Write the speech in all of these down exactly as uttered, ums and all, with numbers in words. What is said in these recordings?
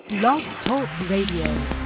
Blog Talk Radio.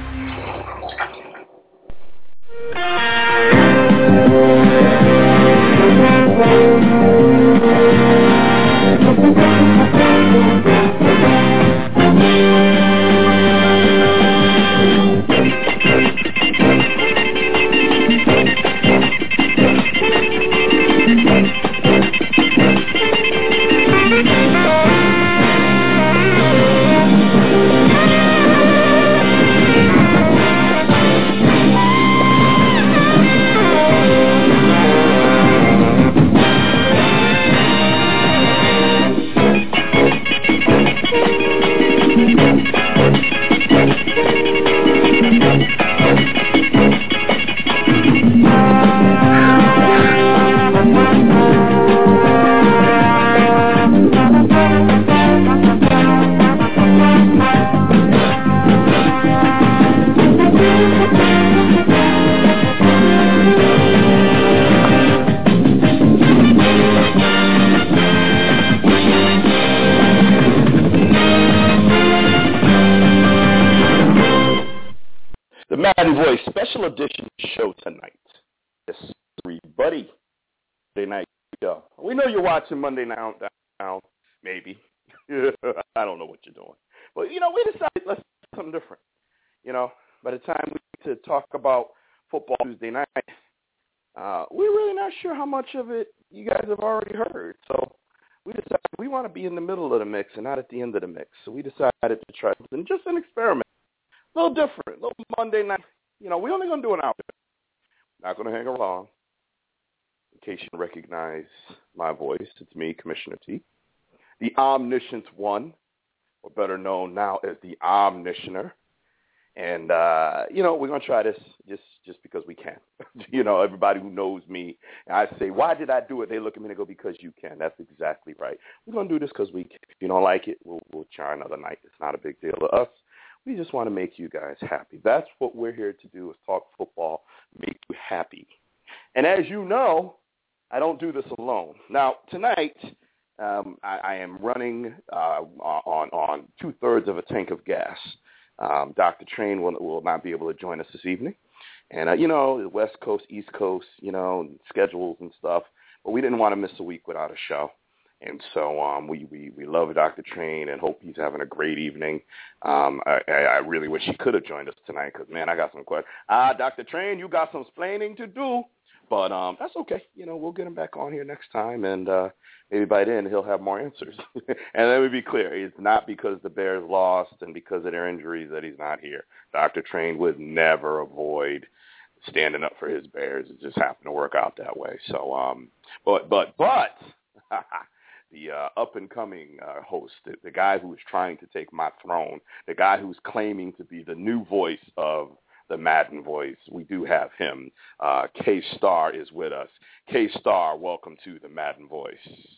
Madden Voice special edition show tonight. Yes, everybody. Monday night show. We know you're watching Monday Now, now maybe. I don't know what you're doing. But, you know, we decided let's do something different. You know, by the time we get to talk about football Tuesday night, uh, we're really not sure how much of it you guys have already heard. So we decided we want to be in the middle of the mix and not at the end of the mix. So we decided to try something, just an experiment. A little different, a little Monday night. You know, we're only going to do an hour. Not going to hang around. In case you recognize my voice, it's me, Commissioner T. The Omniscient One, or better known now as the Omniscioner. And, uh, you know, we're going to try this just, just because we can. You know, everybody who knows me, I say, why did I do it? They look at me and they go, because you can. That's exactly right. We're going to do this because we can. If you don't like it, we'll, we'll try another night. It's not a big deal to us. We just want to make you guys happy. That's what we're here to do, is talk football, make you happy. And as you know, I don't do this alone. Now, tonight, um, I, I am running uh, on, on two-thirds of a tank of gas. Um, Doctor Train will, will not be able to join us this evening. And, uh, you know, the West Coast, East Coast, you know, schedules and stuff. But we didn't want to miss a week without a show. And so um, we, we, we love Doctor Train and hope he's having a great evening. Um, I, I really wish he could have joined us tonight because, man, I got some questions. Ah, Doctor Train, you got some explaining to do. But um, that's okay. You know, we'll get him back on here next time, and uh, maybe by then he'll have more answers. And let me be clear. It's not because the Bears lost and because of their injuries that he's not here. Doctor Train would never avoid standing up for his Bears. It just happened to work out that way. So, um, but, but, but, the uh, up-and-coming uh, host, the, the guy who is trying to take my throne, the guy who's claiming to be the new voice of the Madden Voice. We do have him. Uh, K-Star is with us. K-Star, welcome to the Madden Voice.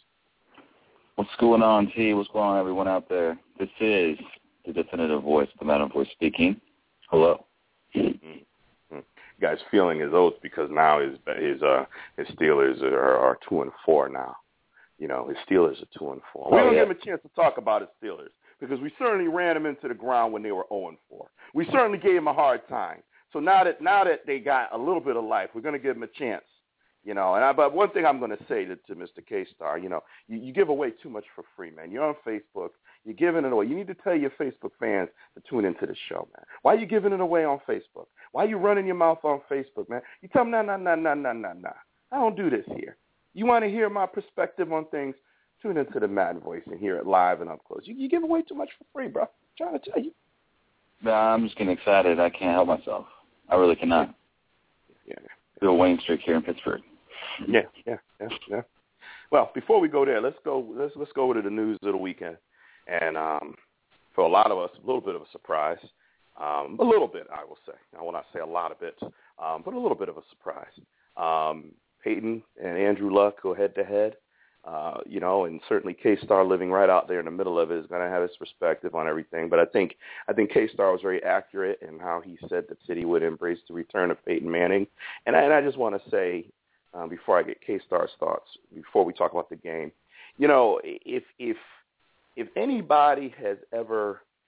What's going on, T? What's going on, everyone out there? This is the definitive voice of the Madden Voice speaking. Hello. Mm-hmm. You guys feeling his oath because now his his uh his Steelers are, are two and four now. You know, his Steelers are two and four. We oh, don't yeah. give him a chance to talk about his Steelers because we certainly ran him into the ground when they were zero and four. We certainly gave him a hard time. So now that now that they got a little bit of life, we're going to give him a chance. You know, and I, but one thing I'm going to say to, to Mister K-Star, you know, you, you give away too much for free, man. You're on Facebook. You're giving it away. You need to tell your Facebook fans to tune into the show, man. Why are you giving it away on Facebook? Why are you running your mouth on Facebook, man? You tell them, nah, nah, nah, nah, nah, nah, nah. I don't do this here. You want to hear my perspective on things, tune into the Madden Voice and hear it live and up close. You, you give away too much for free, bro. I'm trying to tell you. Nah, I'm just getting excited. I can't help myself. I really cannot. Yeah. yeah. Do a winning streak here in Pittsburgh. Yeah, yeah, yeah, yeah. Well, before we go there, let's go. Let's let's go over to the news of the weekend, and um, for a lot of us, a little bit of a surprise. Um, a little bit, I will say. I will not say a lot of it, um, but a little bit of a surprise. Um, Peyton and Andrew Luck go head to head. Uh, you know, and certainly K-Star living right out there in the middle of it is going to have his perspective on everything. But I think I think K-Star was very accurate in how he said that City would embrace the return of Peyton Manning. And I, and I just want to say, um, before I get K-Star's thoughts, before we talk about the game, you know, if if if anybody has ever done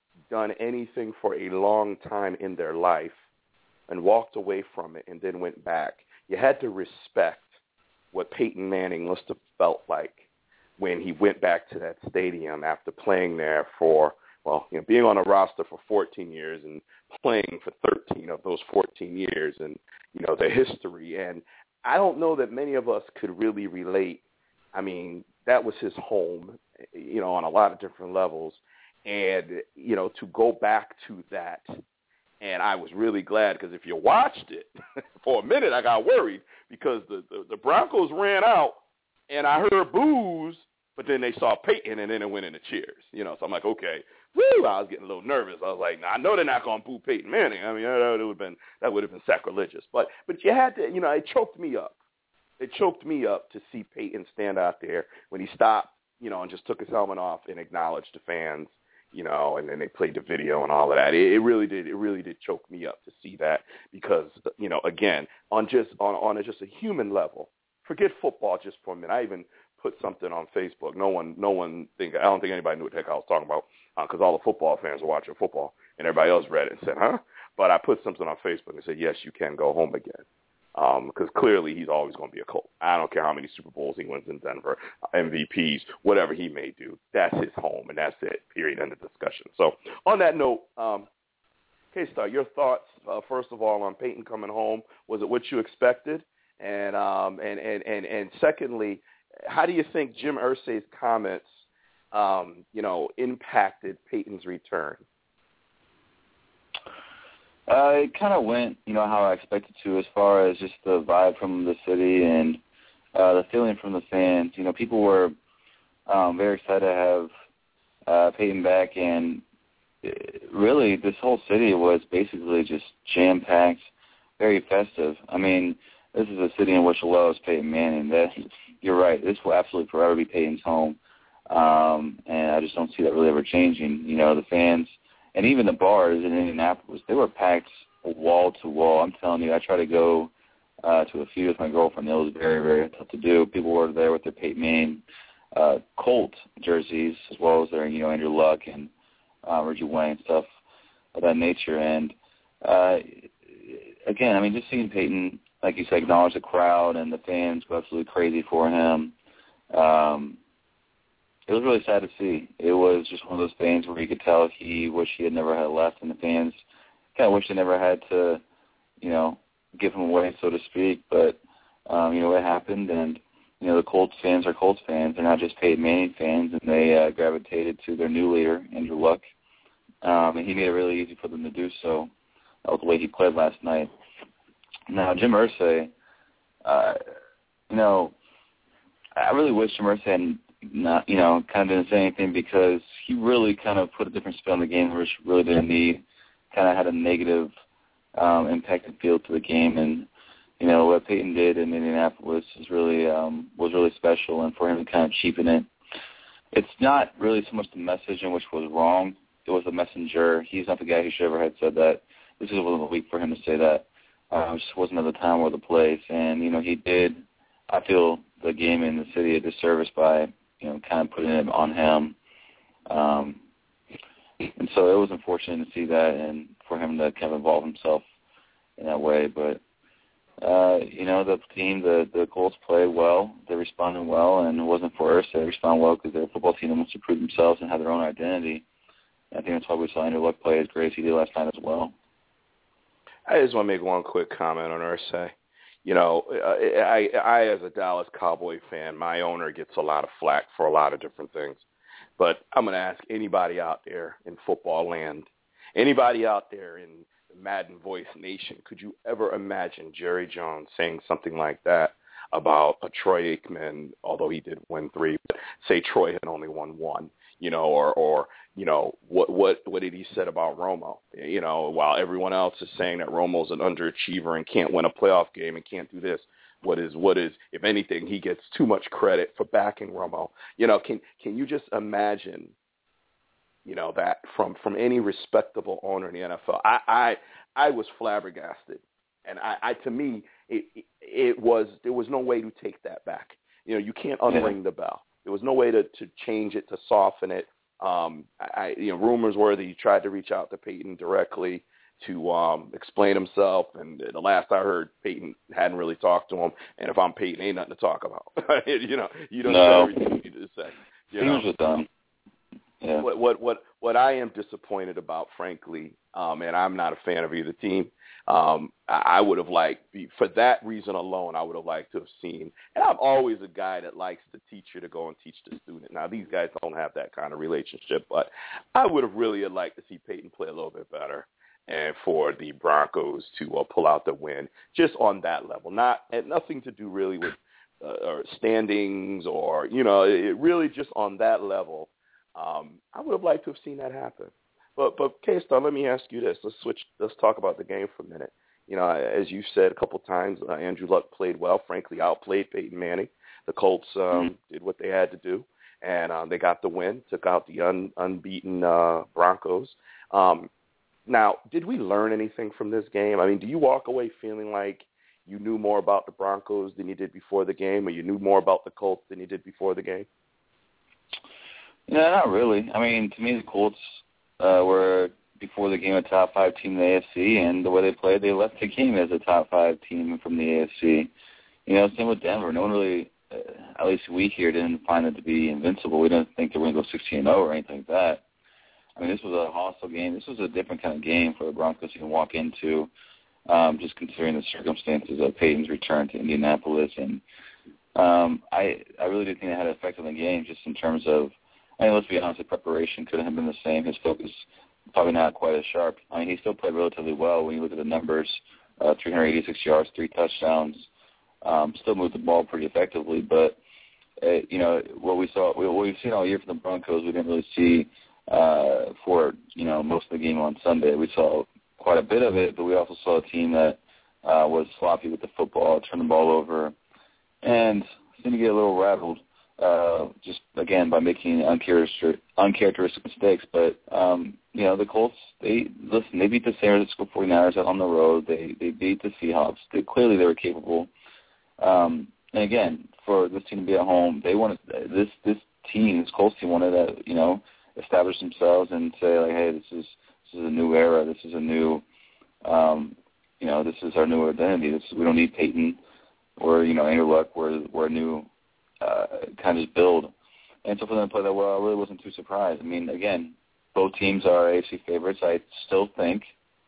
done anything for a long time in their life and walked away from it and then went back, you had to respect what Peyton Manning must have felt like when he went back to that stadium after playing there for, well, you know, being on a roster for fourteen years and playing for thirteen of those fourteen years, and, you know, the history. And I don't know that many of us could really relate. I mean, that was his home, you know, on a lot of different levels. And, you know, to go back to that, and I was really glad, because if you watched it, for a minute I got worried, because the, the, the Broncos ran out, and I heard boos, but then they saw Peyton, and then it went into cheers. You know, so I'm like, okay, woo! I was getting a little nervous. I was like, nah, I know they're not going to boo Peyton Manning. I mean, that would have been that would have been sacrilegious. But but you had to, you know, it choked me up. It choked me up to see Peyton stand out there when he stopped, you know, and just took his helmet off and acknowledged the fans, you know, and then they played the video and all of that. It, it really did. It really did choke me up to see that, because, you know, again, on just on on a, just a human level, forget football just for a minute. I even put something on Facebook. No one, no one think. I don't think anybody knew what the heck I was talking about, because uh, all the football fans were watching football, and everybody else read it and said, "Huh?" But I put something on Facebook and said, "Yes, you can go home again," because um, clearly he's always going to be a Colt. I don't care how many Super Bowls he wins in Denver, M V Ps, whatever he may do. That's his home, and that's it. Period. End of discussion. So on that note, um, K-Star, your thoughts uh, first of all on Peyton coming home. Was it what you expected? And um, and, and and and secondly, how do you think Jim Irsay's comments, um, you know, impacted Peyton's return? Uh, it kind of went, you know, how I expected to, as far as just the vibe from the city and uh, the feeling from the fans. You know, people were um, very excited to have uh, Peyton back, and really this whole city was basically just jam-packed, very festive. I mean, this is a city in which loves Peyton Manning. That, you're right. This will absolutely forever be Peyton's home, um, and I just don't see that really ever changing. You know, the fans and even the bars in Indianapolis, they were packed wall to wall. I'm telling you, I try to go uh, to a few with my girlfriend. It was very, very tough to do. People were there with their Peyton Manning uh, Colt jerseys, as well as their, you know, Andrew Luck and uh, Reggie Wayne and stuff of that nature. And uh, again, I mean, just seeing Peyton, like you said, acknowledge the crowd and the fans go absolutely crazy for him. Um, it was really sad to see. It was just one of those things where you could tell he wished he had never had left, and the fans kind of wish they never had to, you know, give him away, so to speak. But, um, you know, it happened, and, you know, the Colts fans are Colts fans. They're not just Peyton Manning fans, and they uh, gravitated to their new leader, Andrew Luck. Um, and he made it really easy for them to do so. That was the way he played last night. Now, Jim Irsay, uh, you know, I really wish Jim Irsay hadn't not, you know, kind of didn't say anything, because he really kind of put a different spin on the game, which really didn't need, kind of had a negative um, impact and feel to the game. And, you know, what Peyton did in Indianapolis is really, um, was really special, and for him to kind of cheapen it. It's not really so much the message in which was wrong. It was the messenger. He's not the guy who should ever had said that. This is a week for him to say that. Uh, it just wasn't at the time or the place. And, you know, he did, I feel, the game in the city a disservice by, you know, kind of putting it on him. Um, and so it was unfortunate to see that and for him to kind of involve himself in that way. But, uh, you know, the team, the, the Colts played well. They responded well, and it wasn't for us. They responded well because they're a football team that wants to prove themselves and have their own identity. And I think that's why we saw Andrew Luck play as great as he did last night as well. I just want to make one quick comment on Irsay. You know, I, I, as a Dallas Cowboy fan, my owner gets a lot of flack for a lot of different things. But I'm going to ask anybody out there in football land, anybody out there in the Madden Voice Nation, could you ever imagine Jerry Jones saying something like that about a Troy Aikman, although he did win three, but say Troy had only won one? You know, or, or you know, what what what did he said about Romo? You know, while everyone else is saying that Romo's an underachiever and can't win a playoff game and can't do this, what is what is if anything, he gets too much credit for backing Romo. You know, can can you just imagine, you know, that from from any respectable owner in the N F L? I I, I was flabbergasted, and I, I to me it, it it was there was no way to take that back. You know, you can't unring the bell. There was no way to, to change it, to soften it. Um, I, you know, rumors were that he tried to reach out to Peyton directly to um, explain himself, and the last I heard, Peyton hadn't really talked to him. And if I'm Peyton, ain't nothing to talk about. you know, you don't no. say everything you need to say. You Things know? are done. Yeah. What what what what I am disappointed about, frankly, um, and I'm not a fan of either team. Um, I, I would have liked, for that reason alone, I would have liked to have seen. And I'm always a guy that likes the teacher to go and teach the student. Now these guys don't have that kind of relationship, but I would have really liked to see Peyton play a little bit better, and for the Broncos to uh, pull out the win, just on that level. Not had nothing to do really with uh, or standings or you know, it really just on that level. Um, I would have liked to have seen that happen. But, but K-Star, let me ask you this. Let's switch. Let's talk about the game for a minute. You know, as you said a couple times, uh, Andrew Luck played well. Frankly, outplayed Peyton Manning. The Colts um, mm-hmm. did what they had to do, and um, they got the win, took out the un, unbeaten uh, Broncos. Um, now, did we learn anything from this game? I mean, do you walk away feeling like you knew more about the Broncos than you did before the game, or you knew more about the Colts than you did before the game? Yeah, not really. I mean, to me, the Colts uh, were, before the game, a top five team in the A F C, and the way they played, they left the game as a top five team from the A F C. You know, same with Denver. No one really, uh, at least we here, didn't find it to be invincible. We didn't think they were going to go sixteen and oh or anything like that. I mean, this was a hostile game. This was a different kind of game for the Broncos to walk into, um, just considering the circumstances of Peyton's return to Indianapolis. And um, I, I really did think it had an effect on the game, just in terms of, I mean, let's be honest, the preparation couldn't have been the same. His focus probably not quite as sharp. I mean, he still played relatively well when you look at the numbers, uh, three hundred eighty-six yards, three touchdowns, um, still moved the ball pretty effectively. But, uh, you know, what we saw, what we've seen all year from the Broncos, we didn't really see uh, for, you know, most of the game on Sunday. We saw quite a bit of it, but we also saw a team that uh, was sloppy with the football, turned the ball over, and seemed to get a little rattled. Uh, just, again, by making uncharacteristic, uncharacteristic mistakes. But, um, you know, the Colts, they, listen, they beat the San Francisco forty-niners out on the road. They they beat the Seahawks. They, clearly they were capable. Um, and, again, for this team to be at home, they wanted, this this team, this Colts team wanted to, you know, establish themselves and say, like, hey, this is this is a new era. This is a new, um, you know, this is our new identity. This is, we don't need Peyton or, you know, Andrew Luck. We're, we're a new Uh, kind of just build. And so for them to play that well, I really wasn't too surprised. I mean, again, both teams are A F C favorites. I still think,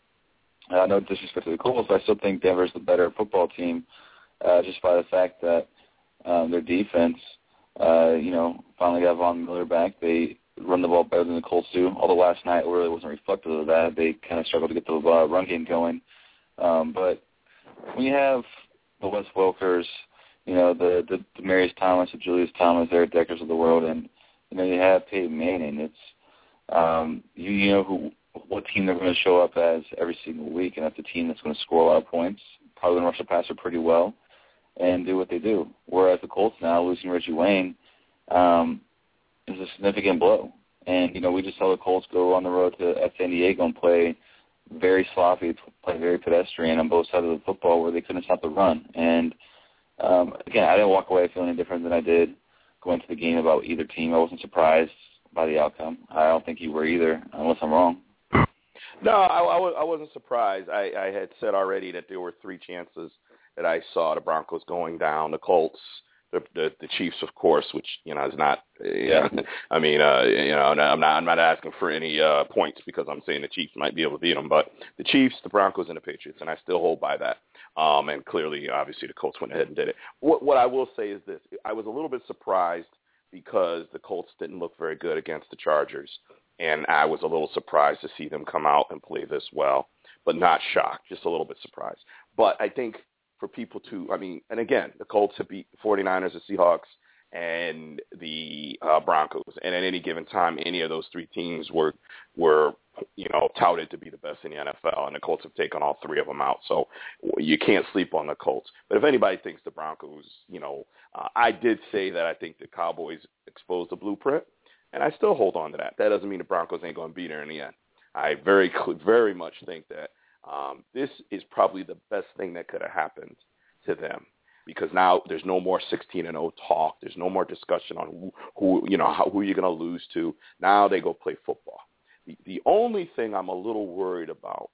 uh, no disrespect to the Colts, but I still think Denver's the better football team, uh, just by the fact that um, their defense, uh, you know, finally got Von Miller back. They run the ball better than the Colts do, although last night really wasn't reflective of that. They kind of struggled to get the uh, run game going. Um, but when you have the Wes Welkers, you know, the, the Demaryius Thomas, the Julius Thomas, Eric Deckers of the world, and, you know, you have Peyton Manning. It's, um, you, you know who, what team they're going to show up as every single week, and that's a team that's going to score a lot of points, probably going to rush the passer pretty well, and do what they do. Whereas the Colts now, losing Reggie Wayne, um, is a significant blow. And, you know, we just saw the Colts go on the road to at San Diego and play very sloppy, play very pedestrian on both sides of the football where they couldn't stop the run. And, Um, again, I didn't walk away feeling any different than I did going to the game about either team. I wasn't surprised by the outcome. I don't think you were either, unless I'm wrong. No, I, I, I wasn't surprised. I, I had said already that there were three chances that I saw the Broncos going down, the Colts, the, the, the Chiefs, of course, which, you know, is not, yeah. I mean, uh, you know, I'm not, I'm not asking for any uh, points because I'm saying the Chiefs might be able to beat them, but the Chiefs, the Broncos, and the Patriots, and I still hold by that. Um, and clearly, obviously, the Colts went ahead and did it. What, what I will say is this. I was a little bit surprised because the Colts didn't look very good against the Chargers, and I was a little surprised to see them come out and play this well, but not shocked, just a little bit surprised. But I think for people to, I mean, and again, the Colts have beat the forty-niners, the Seahawks, and the uh, Broncos. And at any given time, any of those three teams were, were, you know, touted to be the best in the N F L, and the Colts have taken all three of them out. So you can't sleep on the Colts. But if anybody thinks the Broncos, you know, uh, I did say that I think the Cowboys exposed the blueprint, and I still hold on to that. That doesn't mean the Broncos ain't going to beat her in the end. I very, very much think that um, this is probably the best thing that could have happened to them. because now there's no more sixteen and oh talk. There's no more discussion on who, who you know, how, who you're going to lose to. Now they go play football. The, the only thing I'm a little worried about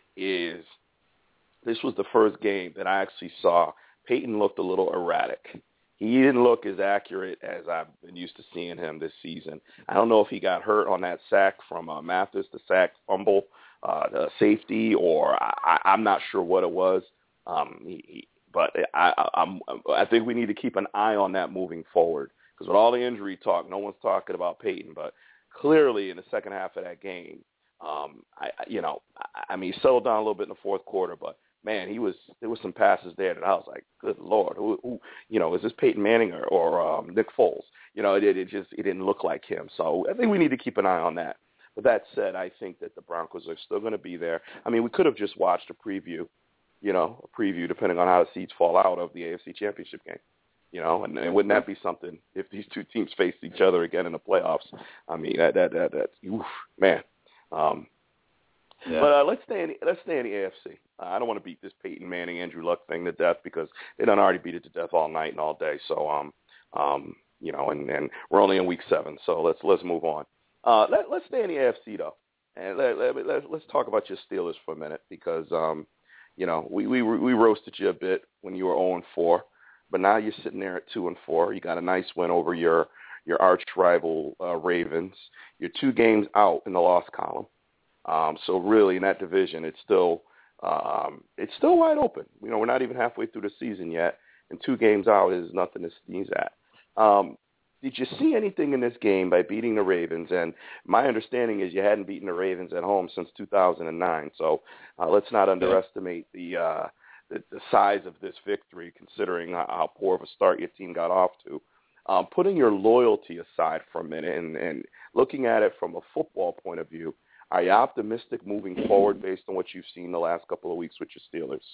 is this was the first game that I actually saw Peyton looked a little erratic. He didn't look as accurate as I've been used to seeing him this season. I don't know if he got hurt on that sack from uh, Mathis, the sack fumble, uh, the safety, or I, I'm not sure what it was. Um, he, he, but I, I'm, I think we need to keep an eye on that moving forward, because with all the injury talk, no one's talking about Peyton. But clearly in the second half of that game, um, I, you know, I, I mean, he settled down a little bit in the fourth quarter, but man, he was there was some passes there that I was like, good Lord, who, who you know, is this Peyton Manning or, or um, Nick Foles? You know, it, it just it didn't look like him. So I think we need to keep an eye on that. But that said, I think that the Broncos are still going to be there. I mean, we could have just watched a preview, you know, a preview depending on how the seeds fall out of the A F C Championship game. You know, and, and wouldn't that be something if these two teams faced each other again in the playoffs? I mean, that that that, that oof, man. Um, Yeah. But uh, let's stay in let's stay in the A F C. Uh, I don't want to beat this Peyton Manning, Andrew Luck thing to death, because they done already beat it to death all night and all day. So um um you know, and, and we're only in week seven, so let's let's move on. Uh, let let's stay in the A F C though, and let, let, let let's talk about your Steelers for a minute, because um you know we we we roasted you a bit when you were oh and four, but now you're sitting there at two and four. You got a nice win over your your arch rival uh, Ravens. You're two games out in the loss column. Um, so really, in that division, it's still um, it's still wide open. You know, we're not even halfway through the season yet, and two games out is nothing to sneeze at. Um, did you see anything in this game by beating the Ravens? And my understanding is you hadn't beaten the Ravens at home since two thousand nine. So uh, let's not underestimate the, uh, the the size of this victory, considering how, how poor of a start your team got off to. Um, putting your loyalty aside for a minute and, and looking at it from a football point of view, are you optimistic moving forward based on what you've seen the last couple of weeks with your Steelers?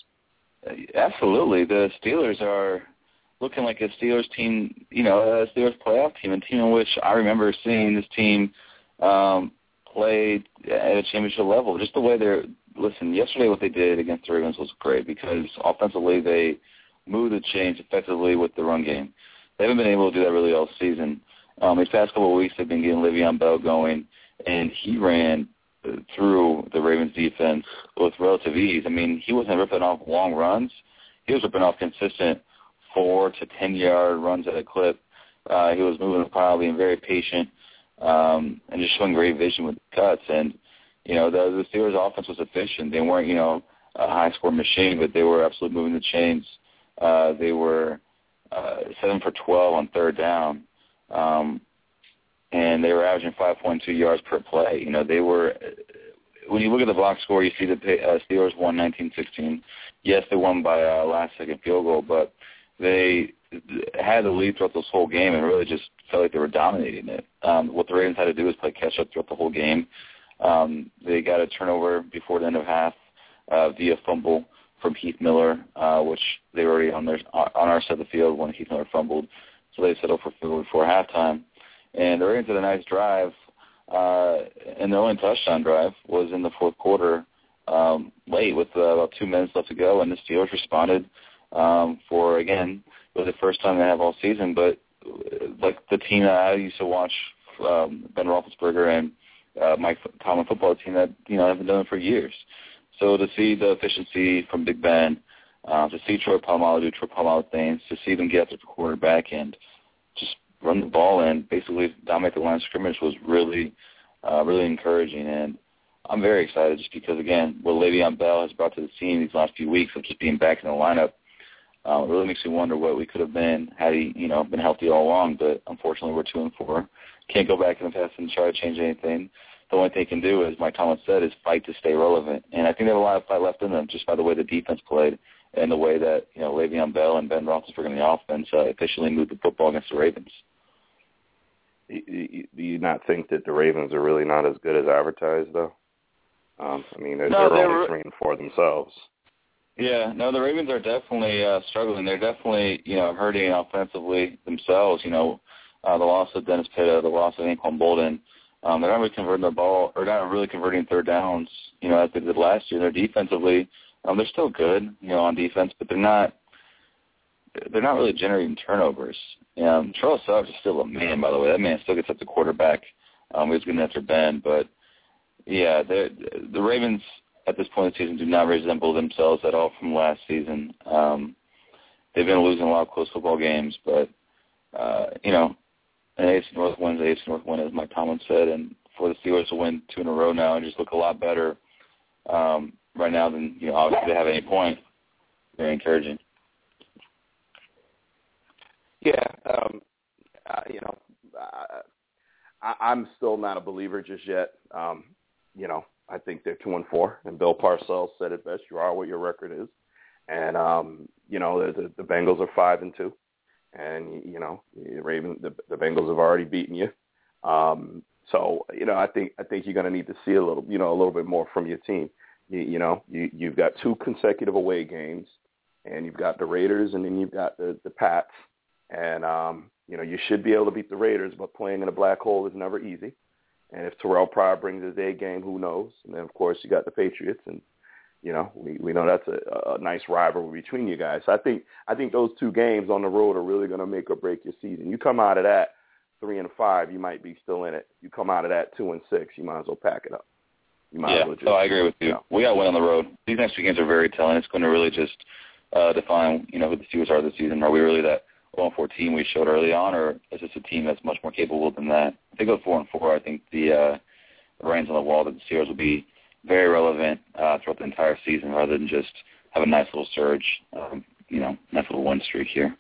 Absolutely. The Steelers are looking like a Steelers team, you know, a Steelers playoff team, a team in which I remember seeing this team um, play at a championship level. Just the way they're – listen, yesterday what they did against the Ravens was great, because offensively they moved the chains effectively with the run game. They haven't been able to do that really all season. Um, these past couple of weeks they've been getting Le'Veon Bell going, and he ran – through the Ravens defense with relative ease. I mean, he wasn't ripping off long runs. He was ripping off consistent four to ten-yard runs at a clip. Uh, he was moving the pile, being very patient, um, and just showing great vision with cuts. And, you know, the, the Steelers' offense was efficient. They weren't, you know, a high-score machine, but they were absolutely moving the chains. Uh, they were uh, seven for twelve on third down. Um And they were averaging five point two yards per play. You know, they were – when you look at the box score, you see the uh, Steelers won nineteen sixteen. Yes, they won by a last-second field goal, but they had the lead throughout this whole game and really just felt like they were dominating it. Um, what the Ravens had to do was play catch-up throughout the whole game. Um, they got a turnover before the end of half uh, via fumble from Heath Miller, uh, which they were already on, their, on our side of the field when Heath Miller fumbled. So they settled for field goal before halftime. And the Ravens had a nice drive, uh, and their only touchdown drive was in the fourth quarter um, late with uh, about two minutes left to go, and the Steelers responded um, for, again, it was the first time they have all season, but like the team that I used to watch, um, Ben Roethlisberger and uh, Mike Tomlin football team that, you know, haven't done it for years. So to see the efficiency from Big Ben, uh, to see Troy Polamalu do Troy Polamalu things, to see them get after the quarterback and just run the ball and basically dominate the line of scrimmage was really, uh, really encouraging. And I'm very excited just because, again, what Le'Veon Bell has brought to the team these last few weeks of just being back in the lineup, uh, really makes me wonder what we could have been had he, you know, been healthy all along. But unfortunately, we're two and four. Can't go back in the past and try to change anything. The only thing they can do, as Mike Tomlin said, is fight to stay relevant. And I think they have a lot of fight left in them just by the way the defense played and the way that, you know, Le'Veon Bell and Ben Roethlisberger in the offense uh, efficiently moved the football against the Ravens. Do you not think that the Ravens are really not as good as advertised, though? Um, I mean, they're, no, they're they only were, three and four themselves. Yeah, no, the Ravens are definitely uh, struggling. They're definitely, you know, hurting offensively themselves. You know, uh, the loss of Dennis Pitta, the loss of Anquan Bolden. Um, they're not really converting the ball, or not really converting third downs, you know, as they did last year. They're defensively, um, they're still good, you know, on defense, but they're not they're not really generating turnovers. Um, Charles Suggs is still a man, by the way. That man still gets up to quarterback. Um, he was getting after Ben, but yeah, the the Ravens at this point in the season do not resemble themselves at all from last season. Um, they've been losing a lot of close football games, but uh, you know, an A F C North win is an A F C North win, as Mike Tomlin said, and for the Steelers to win two in a row now and just look a lot better um, right now than you know obviously they have at any point, very encouraging. Yeah, um, uh, you know, uh, I, I'm still not a believer just yet. Um, you know, I think they're two and four, and Bill Parcells said it best: "You are what your record is." And um, you know, the, the Bengals are five and two, and you know, the Ravens, the, the Bengals have already beaten you. Um, so you know, I think I think you're going to need to see a little, you know, a little bit more from your team. You, you know, you, you've got two consecutive away games, and you've got the Raiders, and then you've got the, the Pats. And, um, you know, you should be able to beat the Raiders, but playing in a black hole is never easy. And if Terrell Pryor brings his A game, who knows? And then, of course, you got the Patriots, and, you know, we, we know that's a, a nice rivalry between you guys. So I think I think those two games on the road are really going to make or break your season. You come out of that three and five, you might be still in it. You come out of that two and six, you might as well pack it up. You might yeah, as well just, so I agree with you. you know. We got to win on the road. These next two games are very telling. It's going to really just uh, define, you know, who the Steelers are this season. Are we really that oh and four team we showed early on, or is this a team that's much more capable than that? If they go four and four, I think the uh, writing's on the wall that the Steelers will be very relevant uh, throughout the entire season, rather than just have a nice little surge, um, you know, nice little win streak here.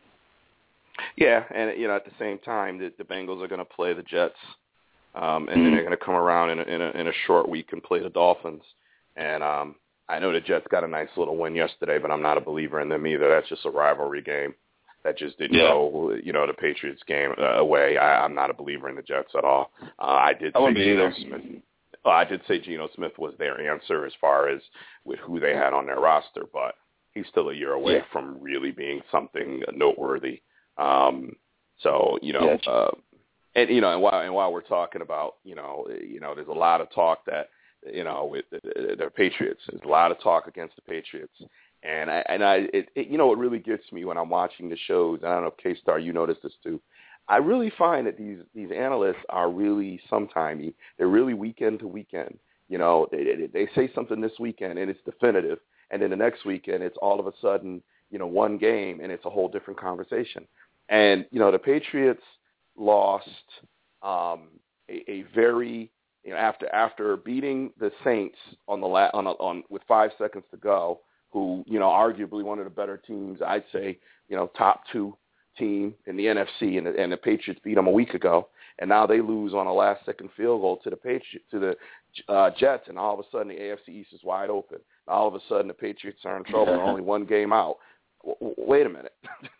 Yeah, and you know, at the same time, the, the Bengals are going to play the Jets, um, and mm-hmm. then they're going to come around in a, in a in a short week and play the Dolphins. And um, I know the Jets got a nice little win yesterday, but I'm not a believer in them either. That's just a rivalry game. That just didn't yeah. go, you know, the Patriots game uh, away. I, I'm not a believer in the Jets at all. Uh, I did I say Geno either. Smith. Well, I did say Geno Smith was their answer as far as with who they had on their roster, but he's still a year away yeah. from really being something noteworthy. Um, so you know, yeah. uh, and you know, and while and while we're talking about, you know, you know, there's a lot of talk that, you know, with the, the, the Patriots, there's a lot of talk against the Patriots. And I, and I, it, it, you know, it really gets me when I'm watching the shows. I don't know if K-Star, you noticed this too. I really find that these these analysts are really sometimey. They're really weekend to weekend. You know, they, they they say something this weekend and it's definitive, and then the next weekend it's all of a sudden, you know, one game and it's a whole different conversation. And you know, the Patriots lost um, a, a very, you know, after after beating the Saints on the la- on on with five seconds to go. Who, you know, arguably one of the better teams, I'd say, you know, top two team in the N F C, and the, and the Patriots beat them a week ago, and now they lose on a last-second field goal to the Patriots, to the uh, Jets, and all of a sudden the A F C East is wide open. And all of a sudden the Patriots are in trouble, they're only one game out. W- wait a minute.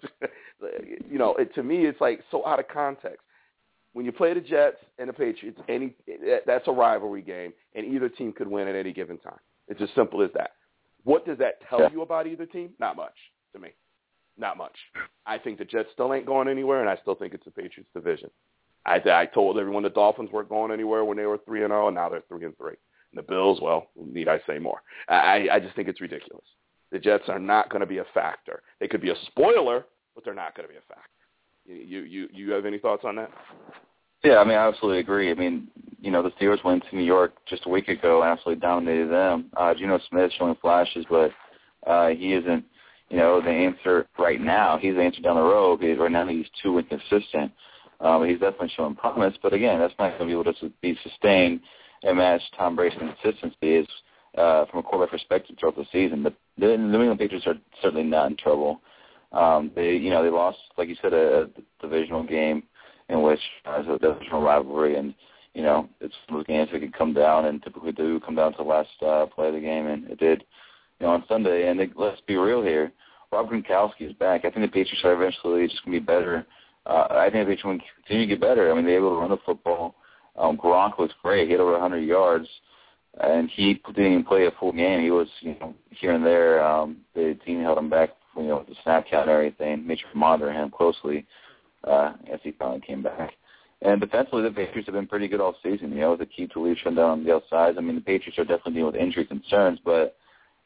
you know, it, to me, it's like so out of context. When you play the Jets and the Patriots, any that's a rivalry game, and either team could win at any given time. It's as simple as that. What does that tell yeah. you about either team? Not much to me. Not much. I think the Jets still ain't going anywhere, and I still think it's the Patriots division. I, I told everyone the Dolphins weren't going anywhere when they were three and zero, and now they're three and three. And the Bills, well, need I say more? I, I just think it's ridiculous. The Jets are not going to be a factor. They could be a spoiler, but they're not going to be a factor. You you you have any thoughts on that? Yeah, I mean, I absolutely agree. I mean, you know, the Steelers went to New York just a week ago and absolutely dominated them. Uh, Geno Smith showing flashes, but uh, he isn't, you know, the answer right now. He's the answer down the road because right now he's too inconsistent. Um, he's definitely showing promise, but again, that's not going to be able to be sustained and match Tom Brady's consistency is, uh, from a quarterback perspective throughout the season. But the New England Patriots are certainly not in trouble. Um, they, you know, they lost, like you said, a, a divisional game in which uh, it's a divisional rivalry, and you know, it's one of those games that could come down, and typically do come down to the last uh, play of the game, and it did, you know, on Sunday. And they, let's be real here, Rob Gronkowski is back. I think the Patriots are eventually just going to be better. Uh, I think the Patriots will continue to get better. I mean, they're able to run the football. Um, Gronk was great. He had over one hundred yards, and he didn't even play a full game. He was, you know, here and there. Um, the team held him back, you know, with the snap count and everything, made sure to monitor him closely uh, as he finally came back. And defensively, the Patriots have been pretty good all season. You know, with a key to lead down on the outside. I mean, the Patriots are definitely dealing with injury concerns, but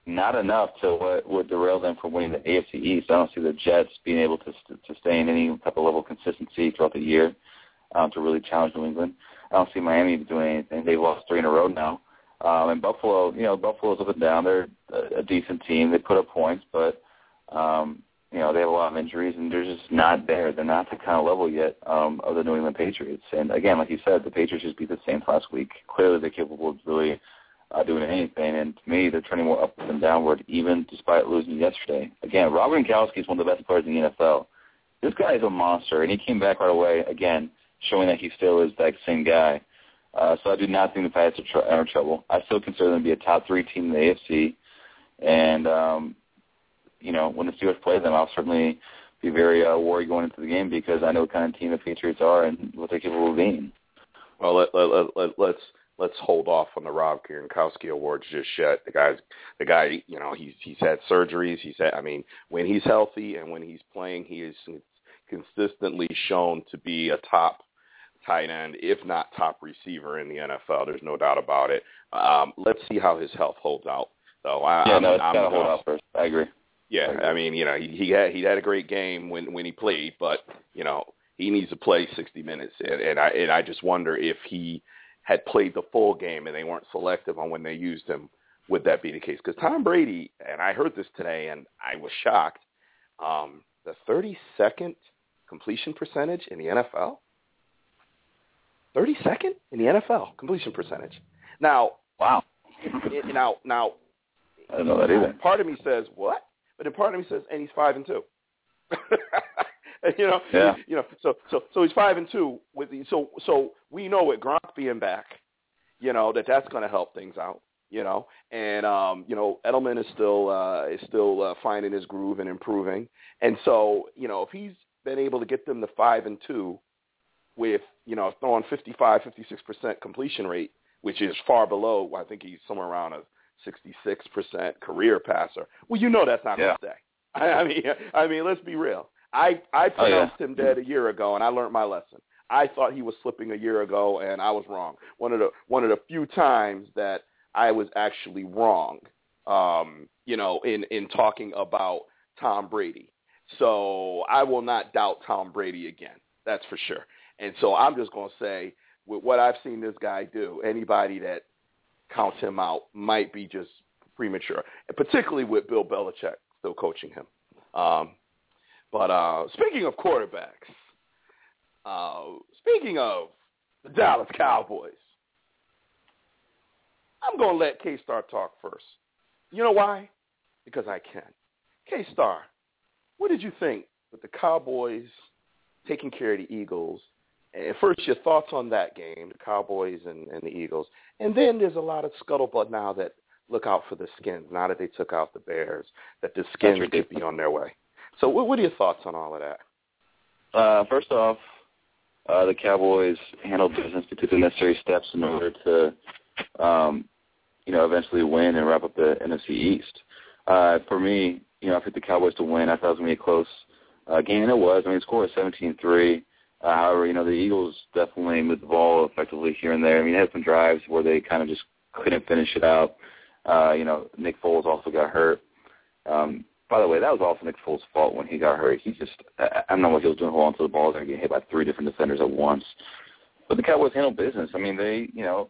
not enough to what would derail them from winning the A F C East. I don't see the Jets being able to to sustain any type of level of consistency throughout the year um, to really challenge New England. I don't see Miami doing anything. They've lost three in a row now. Um, and Buffalo, you know, Buffalo's up and down. They're a, a decent team. They put up points, but, um, you know, they have a lot of injuries, and they're just not there. They're not the kind of level yet um, of the New England Patriots. And, again, like you said, the Patriots just beat the Saints last week. Clearly they're capable of really uh, doing anything. And to me, they're trending more upward than downward, even despite losing yesterday. Again, Rob Gronkowski is one of the best players in the N F L. This guy is a monster, and he came back right away, again, showing that he still is that same guy. Uh, so I do not think the Pats are, tr- are in trouble. I still consider them to be a top three team in the A F C. And, um, you know, when the Steelers play them, I'll certainly be very uh, worried going into the game because I know what kind of team the Patriots are and what they're capable of being. Well, let, let, let, let, let's let's hold off on the Rob Gronkowski awards just yet. The guy's the guy, you know, he's he's had surgeries. He's had, I mean, when he's healthy and when he's playing, he is consistently shown to be a top tight end, if not top receiver in the N F L. There's no doubt about it. Um, let's see how his health holds out, though. I, yeah, I'm, no, it's I'm, got to hold uh, out first. I agree. Yeah, I, agree. I mean, you know, he he had he had a great game when, when he played, but you know, he needs to play sixty minutes, and, and I and I just wonder if he had played the full game and they weren't selective on when they used him, would that be the case? Because Tom Brady, and I heard this today, and I was shocked. Um, the thirty-second completion percentage in the N F L. thirty-second in the N F L completion percentage. Now, wow. It, it, now, now, I don't know that either. Part of me says what, but then part of me says, and he's five and two. you know, yeah. you know, so so so he's five and two with the, so so we know with Gronk being back, you know, that that's going to help things out. You know, and um, you know, Edelman is still uh, is still uh, finding his groove and improving, and so you know, if he's been able to get them to five and two. With, you know, throwing fifty-five, fifty-six percent completion rate, which is far below, I think he's somewhere around a sixty-six percent career passer. Well, you know that's not yeah. going to stay. I, I mean, I mean, let's be real. I, I pronounced oh, yeah. him dead a year ago, and I learned my lesson. I thought he was slipping a year ago, and I was wrong. One of the one of the few times that I was actually wrong, um, you know, in, in talking about Tom Brady. So I will not doubt Tom Brady again. That's for sure. And so I'm just going to say, with what I've seen this guy do, anybody that counts him out might be just premature, and particularly with Bill Belichick still coaching him. Um, but uh, speaking of quarterbacks, uh, speaking of the Dallas Cowboys, I'm going to let K-Star talk first. You know why? Because I can. K-Star, what did you think with the Cowboys taking care of the Eagles? And first, your thoughts on that game, the Cowboys and, and the Eagles. And then there's a lot of scuttlebutt now that look out for the Skins, now that they took out the Bears, that the Skins could be on their way. So what, what are your thoughts on all of that? Uh, first off, uh, the Cowboys handled business. They took the necessary steps in order to, um, you know, eventually win and wrap up the N F C East. Uh, for me, you know, I picked the Cowboys to win. I thought it was going to be a close uh, game, and it was. I mean, the score was seventeen three. Uh, however, you know, the Eagles definitely moved the ball effectively here and there. I mean, they had some drives where they kind of just couldn't finish it out. Uh, you know, Nick Foles also got hurt. Um, by the way, that was also Nick Foles' fault when he got hurt. He just, I, I don't know what he was doing holding on to the ball. They were getting hit by three different defenders at once. But the Cowboys handled business. I mean, they, you know,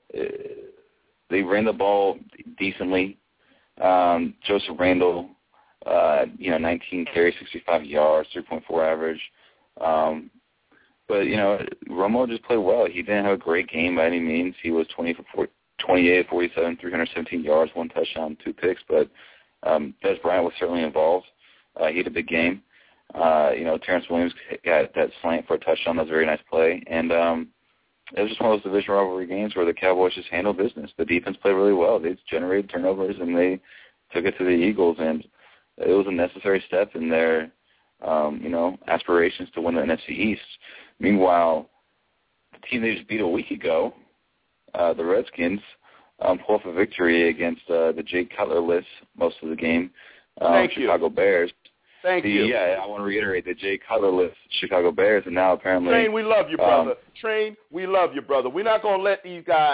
they ran the ball decently. Um, Joseph Randle, uh, you know, nineteen carries, sixty-five yards, three point four average. Um, But, you know, Romo just played well. He didn't have a great game by any means. He was twenty for forty, twenty-eight, forty-seven, three hundred seventeen yards, one touchdown, two picks. But um, Des Bryant was certainly involved. Uh, he had a big game. Uh, you know, Terrence Williams got that slant for a touchdown. That was a very nice play. And um, it was just one of those division rivalry games where the Cowboys just handled business. The defense played really well. They generated turnovers, and they took it to the Eagles. And it was a necessary step in their, um, you know, aspirations to win the N F C East. Meanwhile, the team they just beat a week ago, uh, the Redskins, um, pulled off a victory against uh, the Jay Cutler-less most of the game, um, Thank Chicago you. Bears. Thank the, you. Yeah, I want to reiterate the Jay Cutler-less Chicago Bears, and now apparently Train, we love you, brother. Um, Train, we love you, brother. We're not going to let these guys,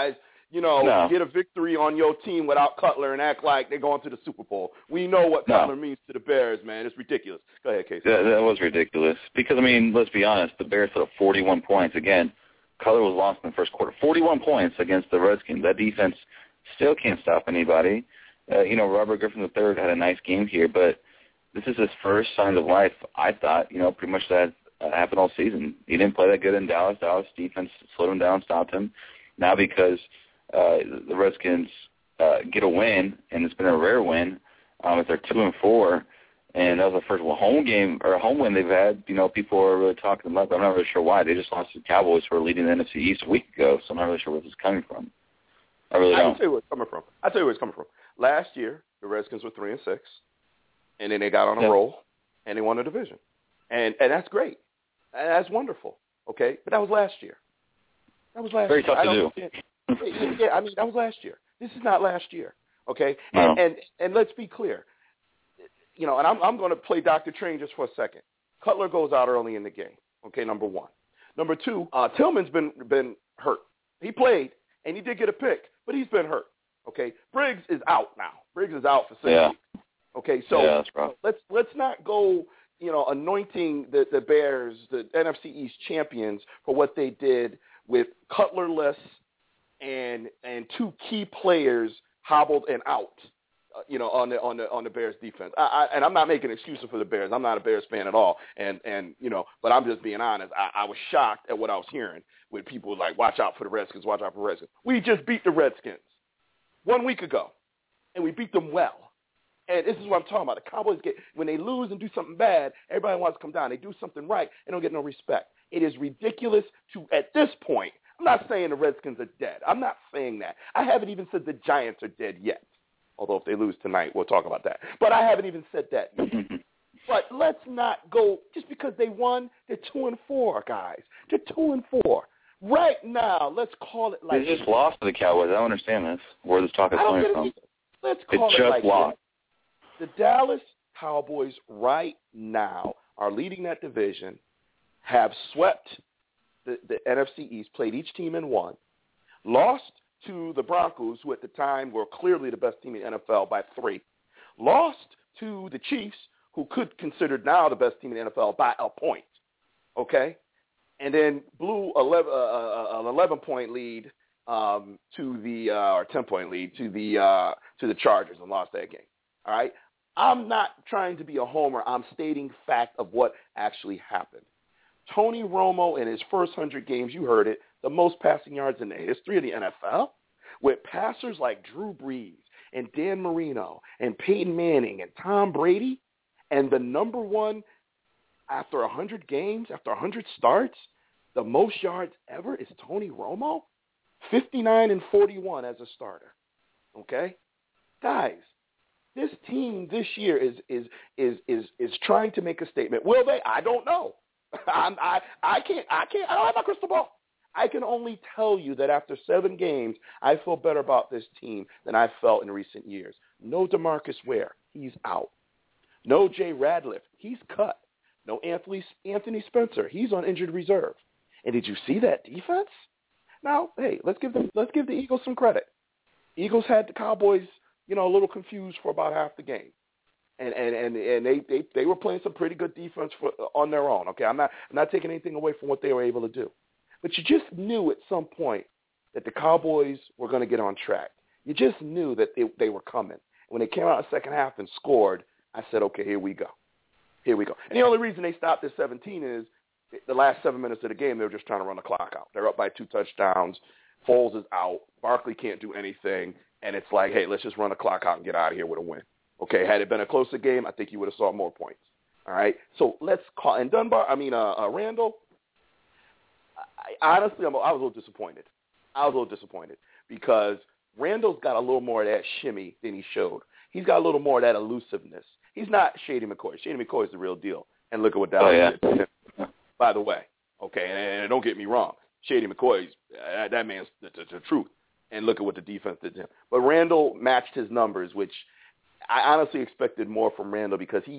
you know, no. get a victory on your team without Cutler and act like they're going to the Super Bowl. We know what no. Cutler means to the Bears, man. It's ridiculous. Go ahead, Casey. That, that was ridiculous. Because, I mean, let's be honest, the Bears put up forty-one points. Again, Cutler was lost in the first quarter. forty-one points against the Redskins. That defense still can't stop anybody. Uh, you know, Robert Griffin the third had a nice game here, but this is his first sign of life, I thought, you know, pretty much that uh, happened all season. He didn't play that good in Dallas. Dallas defense slowed him down, stopped him. Now because uh, the Redskins uh, get a win, and it's been a rare win, um, if they're two and four, and that was the first well, home game or home win they've had, you know, people are really talking them up. I'm not really sure why. They just lost to the Cowboys who were leading the N F C East a week ago, so I'm not really sure where this is coming from. I really don't. I can tell you where it's coming from. I'll tell you where it's coming from. Last year, the Redskins were three and six, and then they got on a yep. roll, and they won the division. And and that's great. And that's wonderful, okay? But that was last year. That was last Very year. tough to do. Yeah, yeah, I mean, that was last year. This is not last year, okay? No. And, and and let's be clear. You know, and I'm I'm going to play Doctor Train just for a second. Cutler goes out early in the game, okay, number one. Number two, uh, Tillman's been been hurt. He played, and he did get a pick, but he's been hurt. Okay, Briggs is out now. Briggs is out for six yeah. weeks. Okay, so yeah, that's rough. let's let's not go, you know, anointing the, the Bears, the N F C East champions, for what they did with Cutlerless and and two key players hobbled and out. Uh, you know, on the on the on the Bears defense. I, I, and I'm not making excuses for the Bears. I'm not a Bears fan at all. And and you know, but I'm just being honest. I, I was shocked at what I was hearing with people like, "Watch out for the Redskins. Watch out for the Redskins." We just beat the Redskins one week ago, and we beat them well. And this is what I'm talking about. The Cowboys get, when they lose and do something bad, everybody wants to come down. They do something right, they don't get no respect. It is ridiculous to, at this point, I'm not saying the Redskins are dead. I'm not saying that. I haven't even said the Giants are dead yet. Although if they lose tonight, we'll talk about that. But I haven't even said that yet. But let's not go, just because they won, they're two and four, guys. They're two and four. Right now, let's call it like They just lost to the Cowboys. I don't understand this. Where this talk is I don't coming get it from. either. Let's call It's it just like lost. this. The Dallas Cowboys right now are leading that division, have swept the, the N F C East, played each team in one, lost to the Broncos, who at the time were clearly the best team in the N F L by three, lost to the Chiefs, who could consider now the best team in the N F L by a point, okay? And then blew eleven, uh, an eleven-point lead um, to the uh, or ten-point lead to the uh, to the Chargers and lost that game. All right, I'm not trying to be a homer. I'm stating fact of what actually happened. Tony Romo in his first hundred games, you heard it, the most passing yards in the history of the N F L, with passers like Drew Brees and Dan Marino and Peyton Manning and Tom Brady, and the number one. After one hundred games, after one hundred starts, the most yards ever is Tony Romo, fifty-nine and forty-one as a starter. Okay? Guys, this team this year is is is is is trying to make a statement. Will they? I don't know. I'm, I I can't I can't I don't have a crystal ball. I can only tell you that after seven games, I feel better about this team than I felt in recent years. No DeMarcus Ware, he's out. No Jay Radcliffe, he's cut. No Anthony Anthony Spencer. He's on injured reserve. And did you see that defense? Now, hey, let's give them let's give the Eagles some credit. Eagles had the Cowboys, you know, a little confused for about half the game. And and and, and they, they, they were playing some pretty good defense for, on their own. Okay, I'm not I'm not taking anything away from what they were able to do. But you just knew at some point that the Cowboys were going to get on track. You just knew that they, they were coming. When they came out in the second half and scored, I said, okay, here we go. Here we go. And the only reason they stopped at seventeen is the last seven minutes of the game, they were just trying to run the clock out. They're up by two touchdowns. Foles is out. Barkley can't do anything. And it's like, hey, let's just run the clock out and get out of here with a win. Okay, had it been a closer game, I think you would have saw more points. All right? So let's call – and Dunbar, I mean, uh, uh, Randall, I, honestly, I'm, I was a little disappointed. I was a little disappointed because Randall's got a little more of that shimmy than he showed. He's got a little more of that elusiveness. He's not Shady McCoy. Shady McCoy is the real deal. And look at what Dallas oh, yeah. did to him, by the way. Okay, and, and don't get me wrong. Shady McCoy's uh, that man's the, the, the truth. And look at what the defense did to him. But Randall matched his numbers, which I honestly expected more from Randall because he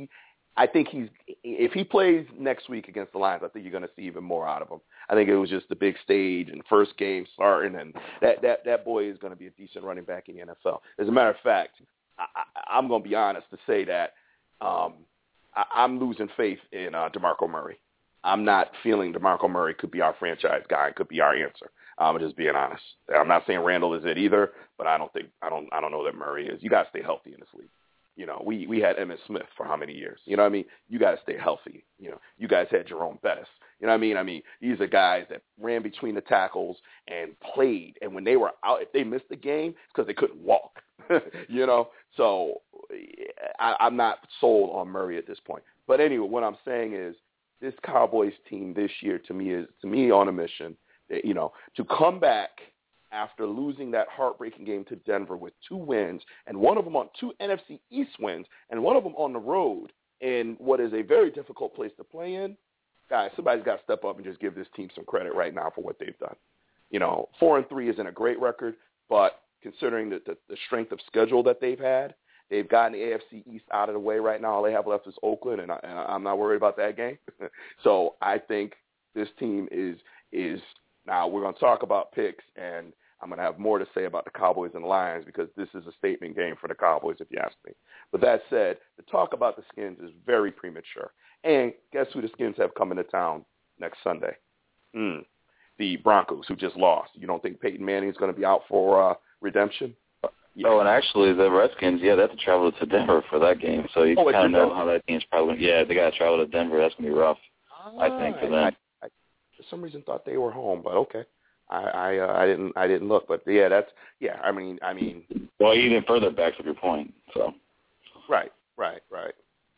I think he's if he plays next week against the Lions, I think you're going to see even more out of him. I think it was just the big stage and first game starting, and that that that boy is going to be a decent running back in the N F L. As a matter of fact, I, I, I'm going to be honest to say that um, I, I'm losing faith in uh, DeMarco Murray. I'm not feeling DeMarco Murray could be our franchise guy, could be our answer. I'm just being honest. I'm not saying Randall is it either, but I don't think I don't I don't know that Murray is. You got to stay healthy in this league. You know, we, we had Emmitt Smith for how many years? You know what I mean? You got to stay healthy. You know, you guys had Jerome Bettis. You know what I mean? I mean, these are guys that ran between the tackles and played. And when they were out, if they missed the game, it's because they couldn't walk. You know? So I, I'm not sold on Murray at this point. But anyway, what I'm saying is this Cowboys team this year to me is, to me, on a mission. That, you know, to come back after losing that heartbreaking game to Denver with two wins, and one of them on two N F C East wins, and one of them on the road in what is a very difficult place to play in, guys, somebody's got to step up and just give this team some credit right now for what they've done. You know, four and three isn't a great record, but considering the, the, the strength of schedule that they've had, they've gotten the A F C East out of the way right now. All they have left is Oakland, and, I, and I'm not worried about that game. So I think this team is is now we're going to talk about picks, and I'm going to have more to say about the Cowboys and Lions because this is a statement game for the Cowboys, if you ask me. But that said, the talk about the Skins is very premature. And guess who the Skins have coming to town next Sunday? Mm, the Broncos, who just lost. You don't think Peyton Manning is going to be out for uh, redemption? Yeah. Oh, and actually, the Redskins, yeah, they have to travel to Denver for that game. So you oh, kind of know Denver? How that game's probably – yeah, they got to travel to Denver. That's going to be rough, ah, I think, for them. I, I, for some reason, thought they were home, but okay. I I, uh, I didn't I didn't look, but yeah, that's yeah. I mean I mean. Well, even further back to your point, so. Right, right, right.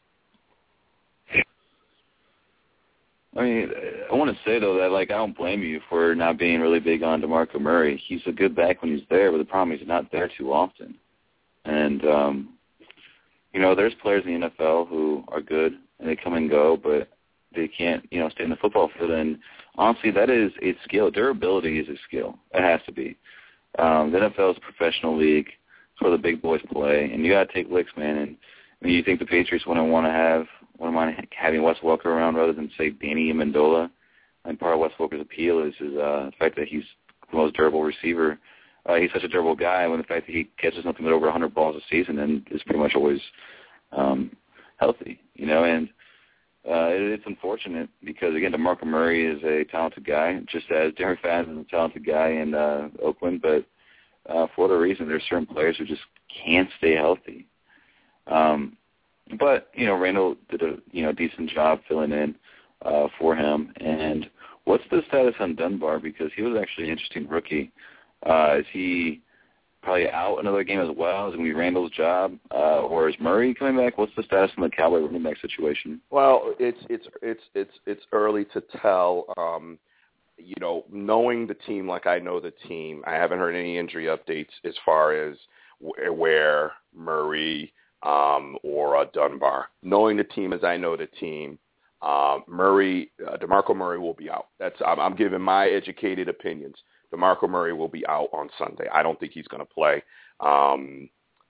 I mean, I want to say though that like I don't blame you for not being really big on DeMarco Murray. He's a good back when he's there, but the problem is he's not there too often. And um, you know, there's players in the N F L who are good and they come and go, but they can't, you know, stay in the football field. And honestly, that is a skill. Durability is a skill. It has to be. Um, the N F L is a professional league. It's where the big boys play, and you got to take licks, man. And I mean, you think the Patriots wouldn't want to have, wouldn't mind having Wes Welker around rather than say Danny Amendola? And part of Wes Welker's appeal is his uh, the fact that he's the most durable receiver. Uh, he's such a durable guy, when the fact that he catches nothing but over one hundred balls a season and is pretty much always um, healthy, you know. And Uh, it's unfortunate because, again, DeMarco Murray is a talented guy, just as Darren Faz is a talented guy in uh, Oakland. But uh, for whatever reason, there's certain players who just can't stay healthy. Um, but, you know, Randall did a, you know, decent job filling in uh, for him. And what's the status on Dunbar? Because he was actually an interesting rookie. Uh, is he probably out another game as well? Is it going to be Randall's job, uh, or is Murray coming back? What's the status on the Cowboy running back situation? Well, it's it's it's it's it's early to tell. Um, you know, knowing the team like I know the team, I haven't heard any injury updates as far as where, where Murray um, or uh, Dunbar. Knowing the team as I know the team, uh, Murray, uh, DeMarco Murray will be out. That's I'm, I'm giving my educated opinions. DeMarco Murray will be out on Sunday. I don't think he's going to play. Um,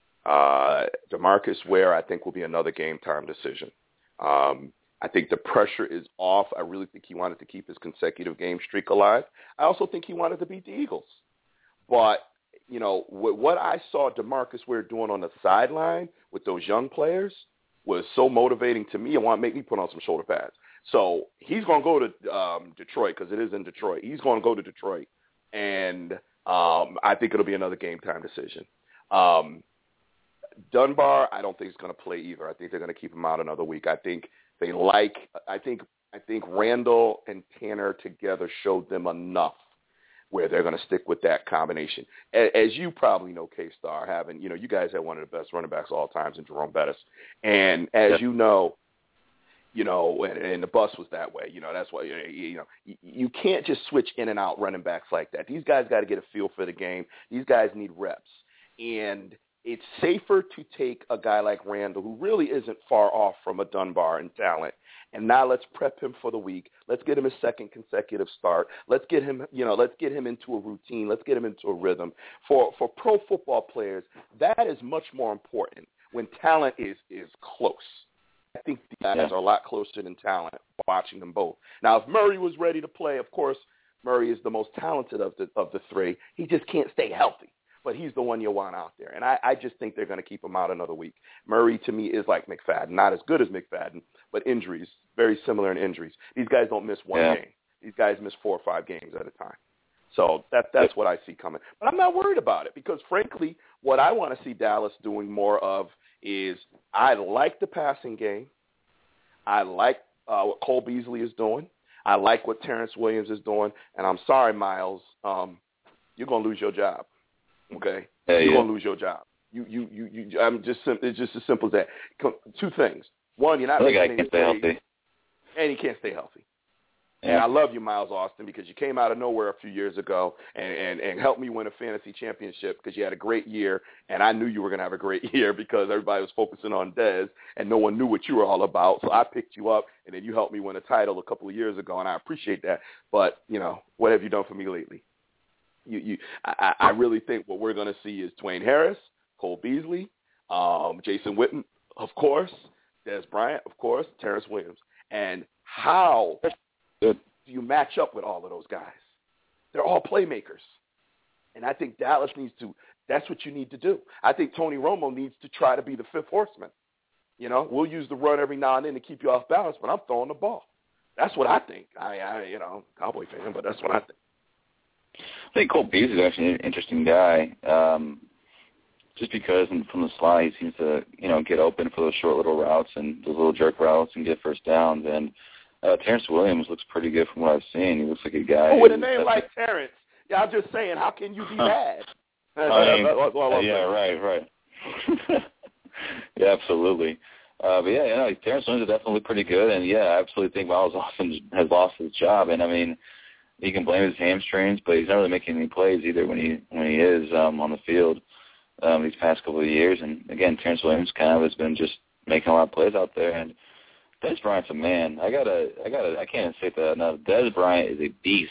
uh, DeMarcus Ware, I think, will be another game-time decision. Um, I think the pressure is off. I really think he wanted to keep his consecutive game streak alive. I also think he wanted to beat the Eagles. But, you know, w- what I saw DeMarcus Ware doing on the sideline with those young players was so motivating to me. It wanted to make me put on some shoulder pads. So he's going to go to um, Detroit because it is in Detroit. He's going to go to Detroit. And um, I think it'll be another game-time decision. Um, Dunbar, I don't think is going to play either. I think they're going to keep him out another week. I think they like. I think. I think Randall and Tanner together showed them enough where they're going to stick with that combination. As you probably know, K-Star, having you know, you guys have one of the best running backs of all times in Jerome Bettis, and as yeah. you know. You know, and, and the bus was that way. You know, that's why, you know, you, you can't just switch in and out running backs like that. These guys got to get a feel for the game. These guys need reps. And it's safer to take a guy like Randall, who really isn't far off from a Dunbar in talent, and now let's prep him for the week. Let's get him a second consecutive start. Let's get him, you know, let's get him into a routine. Let's get him into a rhythm. For for pro football players, that is much more important when talent is is close. think the guys yeah. are a lot closer than talent watching them both. Now, if Murray was ready to play, of course, Murray is the most talented of the of the three. He just can't stay healthy, but he's the one you want out there. And I, I just think they're going to keep him out another week. Murray, to me, is like McFadden. Not as good as McFadden, but injuries, very similar in injuries. These guys don't miss one yeah. game. These guys miss four or five games at a time. So that that's what I see coming. But I'm not worried about it because, frankly, what I want to see Dallas doing more of is I like the passing game. I like uh, what Cole Beasley is doing. I like what Terrence Williams is doing. And I'm sorry, Miles, um, you're going to lose your job, okay? Yeah, you're yeah. going to lose your job. You, you, you, you. I'm just. It's just as simple as that. Two things. One, you're not the making guy any can't stay plays, healthy. and he can't stay healthy. Yeah. And I love you, Miles Austin, because you came out of nowhere a few years ago and, and, and helped me win a fantasy championship because you had a great year, and I knew you were going to have a great year because everybody was focusing on Dez, and no one knew what you were all about. So I picked you up, and then you helped me win a title a couple of years ago, and I appreciate that. But, you know, what have you done for me lately? You, you, I, I really think what we're going to see is Dwayne Harris, Cole Beasley, um, Jason Witten, of course, Dez Bryant, of course, Terrence Williams. And how Good. do you match up with all of those guys? They're all playmakers. And I think Dallas needs to – that's what you need to do. I think Tony Romo needs to try to be the fifth horseman. You know, we'll use the run every now and then to keep you off balance, but I'm throwing the ball. That's what I think. I, I you know, Cowboy fan, but that's what I think. I think Cole Beasley is actually an interesting guy, um, just because from the slide he seems to, you know, get open for those short little routes and those little jerk routes and get first downs. And uh, Terrence Williams looks pretty good from what I've seen. He looks like a guy. Oh, with a name like Terrence, yeah, I'm just saying, how can you be bad? I mean, uh, yeah, right, right. yeah, absolutely. Uh, but yeah, you know, Terrence Williams is definitely pretty good, and yeah, I absolutely think Miles Austin has lost his job. And I mean, he can blame his hamstrings, but he's not really making any plays either when he when he is um, on the field um, these past couple of years. And again, Terrence Williams kind of has been just making a lot of plays out there. And Dez Bryant's a man. I gotta, I gotta, I can't say that enough. Dez Bryant is a beast.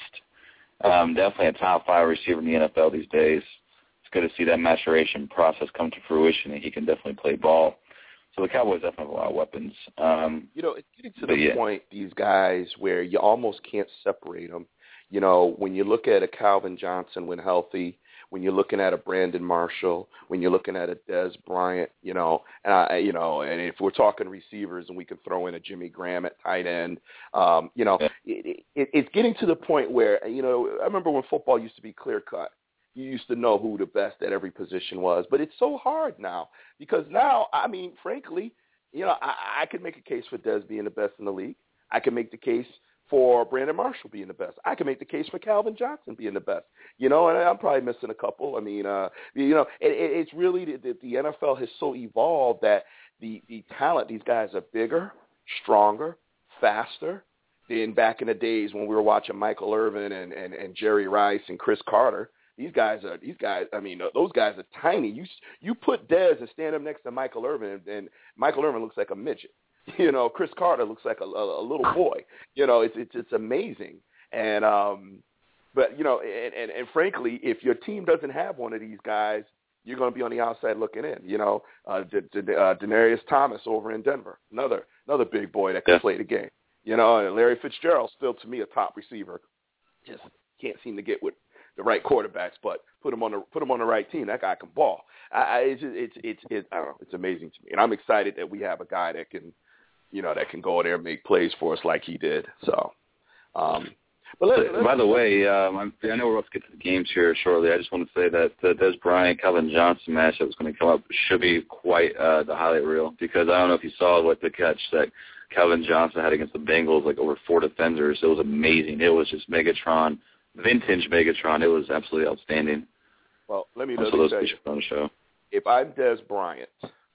Um, definitely a top five receiver in the N F L these days. It's good to see that maturation process come to fruition, and he can definitely play ball. So the Cowboys definitely have a lot of weapons. Um, you know, it's getting to the yeah. point, these guys, where you almost can't separate them. You know, when you look at a Calvin Johnson when healthy, when you're looking at a Brandon Marshall, when you're looking at a Dez Bryant, you know, and I, you know, and if we're talking receivers and we can throw in a Jimmy Graham at tight end, um, you know, yeah. it, it, it's getting to the point where, you know, I remember when football used to be clear cut. You used to know who the best at every position was, but it's so hard now because now, I mean, frankly, you know, I, I could make a case for Dez being the best in the league. I can make the case for Brandon Marshall being the best. I can make the case for Calvin Johnson being the best. You know, and I'm probably missing a couple. I mean, uh, you know, it, it, it's really the, the N F L has so evolved that the, the talent, these guys are bigger, stronger, faster than back in the days when we were watching Michael Irvin and, and, and Jerry Rice and Chris Carter. These guys are these guys. I mean, those guys are tiny. You you put Dez and stand him next to Michael Irvin, and, and Michael Irvin looks like a midget. You know, Chris Carter looks like a, a, a little boy. You know, it's it's it's amazing. And um, but you know, and, and and frankly, if your team doesn't have one of these guys, you're going to be on the outside looking in. You know, uh, D- D- uh, Denarius Thomas over in Denver, another another big boy that can yeah. play the game. You know, and Larry Fitzgerald still to me a top receiver. Just can't seem to get with the right quarterbacks, but put him on the put him on the right team. That guy can ball. I, I, it's just, it's it's it's I don't know. It's amazing to me, and I'm excited that we have a guy that can, you know, that can go there and make plays for us like he did. So, um, but let's, let's, by the way, um, I'm, I know we're about to get to the games here shortly. I just want to say that the Dez Bryant Calvin Johnson match that was going to come up should be quite uh, the highlight reel because I don't know if you saw what the catch that Calvin Johnson had against the Bengals, like over four defenders. It was amazing. It was just Megatron. Vintage Megatron. It was absolutely outstanding. Well, let me, let me me tell you, on the show. If I'm Dez Bryant,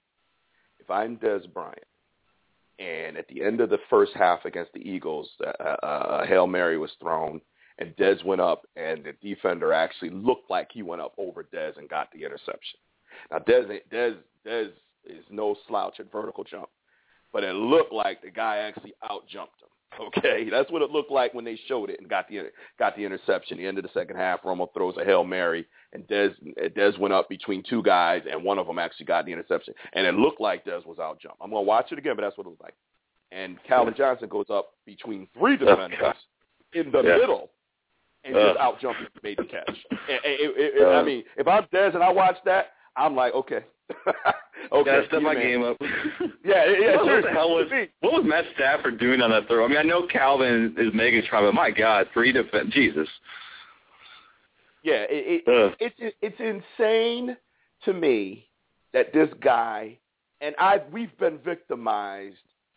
if I'm Dez Bryant, and at the end of the first half against the Eagles, uh, uh, a Hail Mary was thrown, and Dez went up, and the defender actually looked like he went up over Dez and got the interception. Now, Dez, Dez, Dez is no slouch at vertical jump, but it looked like the guy actually out-jumped him. Okay, that's what it looked like when they showed it and got the got the interception. The end of the second half, Romo throws a Hail Mary, and Dez Dez went up between two guys, and one of them actually got the interception. And it looked like Dez was out jumped. I'm gonna watch it again, but that's what it looked like. And Calvin Johnson goes up between three defenders oh, in the yeah. middle and uh. just out jumped and made the catch. And, and, and, and, uh. I mean, if I'm Dez and I watch that, I'm like, okay. okay. Yeah, step my man. game up. yeah, yeah. What, what the hell was what was Matt Stafford doing on that throw? I mean, I know Calvin is making a try, but my God, three defense, Jesus. Yeah, it, it, it's it, it's insane to me that this guy, and I we've been victimized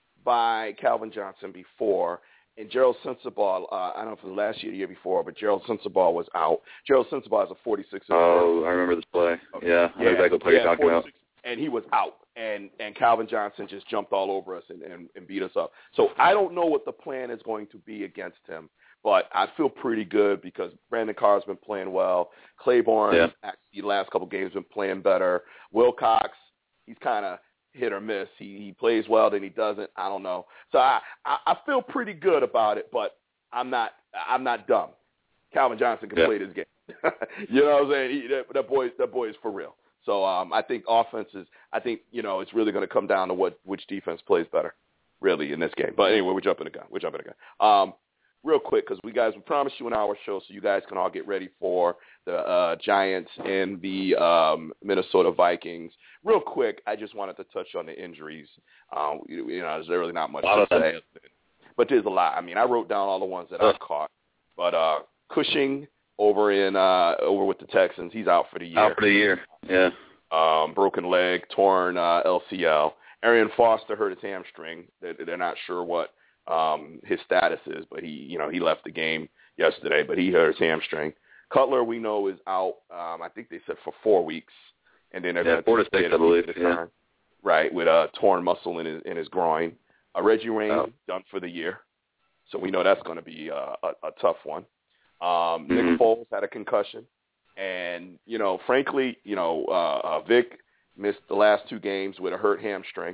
by Calvin Johnson before. And Gerald Sensabaugh, uh, I don't know if it was last year or the year before, but Gerald Sensabaugh was out. Gerald Sensabaugh is a forty-six. Oh, I remember this play. Okay. Yeah, I know yeah, exactly what play yeah, you're talking about. And he was out, and, and Calvin Johnson just jumped all over us and, and, and beat us up. So I don't know what the plan is going to be against him, but I feel pretty good because Brandon Carr's been playing well. Claiborne, yeah. actually, the last couple of games, been playing better. Wilcox, he's kind of hit or miss. He he plays well, then he doesn't. I don't know. So I, I, I feel pretty good about it, but I'm not I'm not dumb. Calvin Johnson can yeah. play this game. You know what I'm saying? He, that, that boy that boy is for real. So um, I think offenses. I think you know it's really going to come down to what which defense plays better, really, in this game. But anyway, we're jumping the gun. We're jumping the gun. Um, real quick, because we guys we promised you an hour show, so you guys can all get ready for the uh, Giants and the um, Minnesota Vikings. Real quick, I just wanted to touch on the injuries. Um, you, you know, there's really not much to say, but there's a lot. I mean, I wrote down all the ones that I caught. But uh, Cushing over in uh, over with the Texans, he's out for the year. Out for the year, yeah. Um, broken leg, torn uh, L C L. Arian Foster hurt his hamstring. They're, they're not sure what um, his status is, but he, you know, he left the game yesterday, but he hurt his hamstring. Cutler, we know, is out. Um, I think they said for four weeks, and then they're yeah, going four to six, I believe. Yeah. Right, with a torn muscle in his in his groin. Uh, Reggie Wayne oh. done for the year, so we know that's going to be uh, a, a tough one. Um, mm-hmm. Nick Foles had a concussion, and you know, frankly, you know, uh, uh, Vic missed the last two games with a hurt hamstring.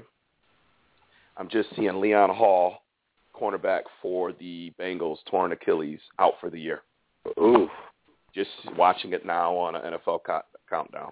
I'm just seeing Leon Hall, cornerback for the Bengals, torn Achilles, out for the year. Ooh. Just watching it now on an N F L co- countdown.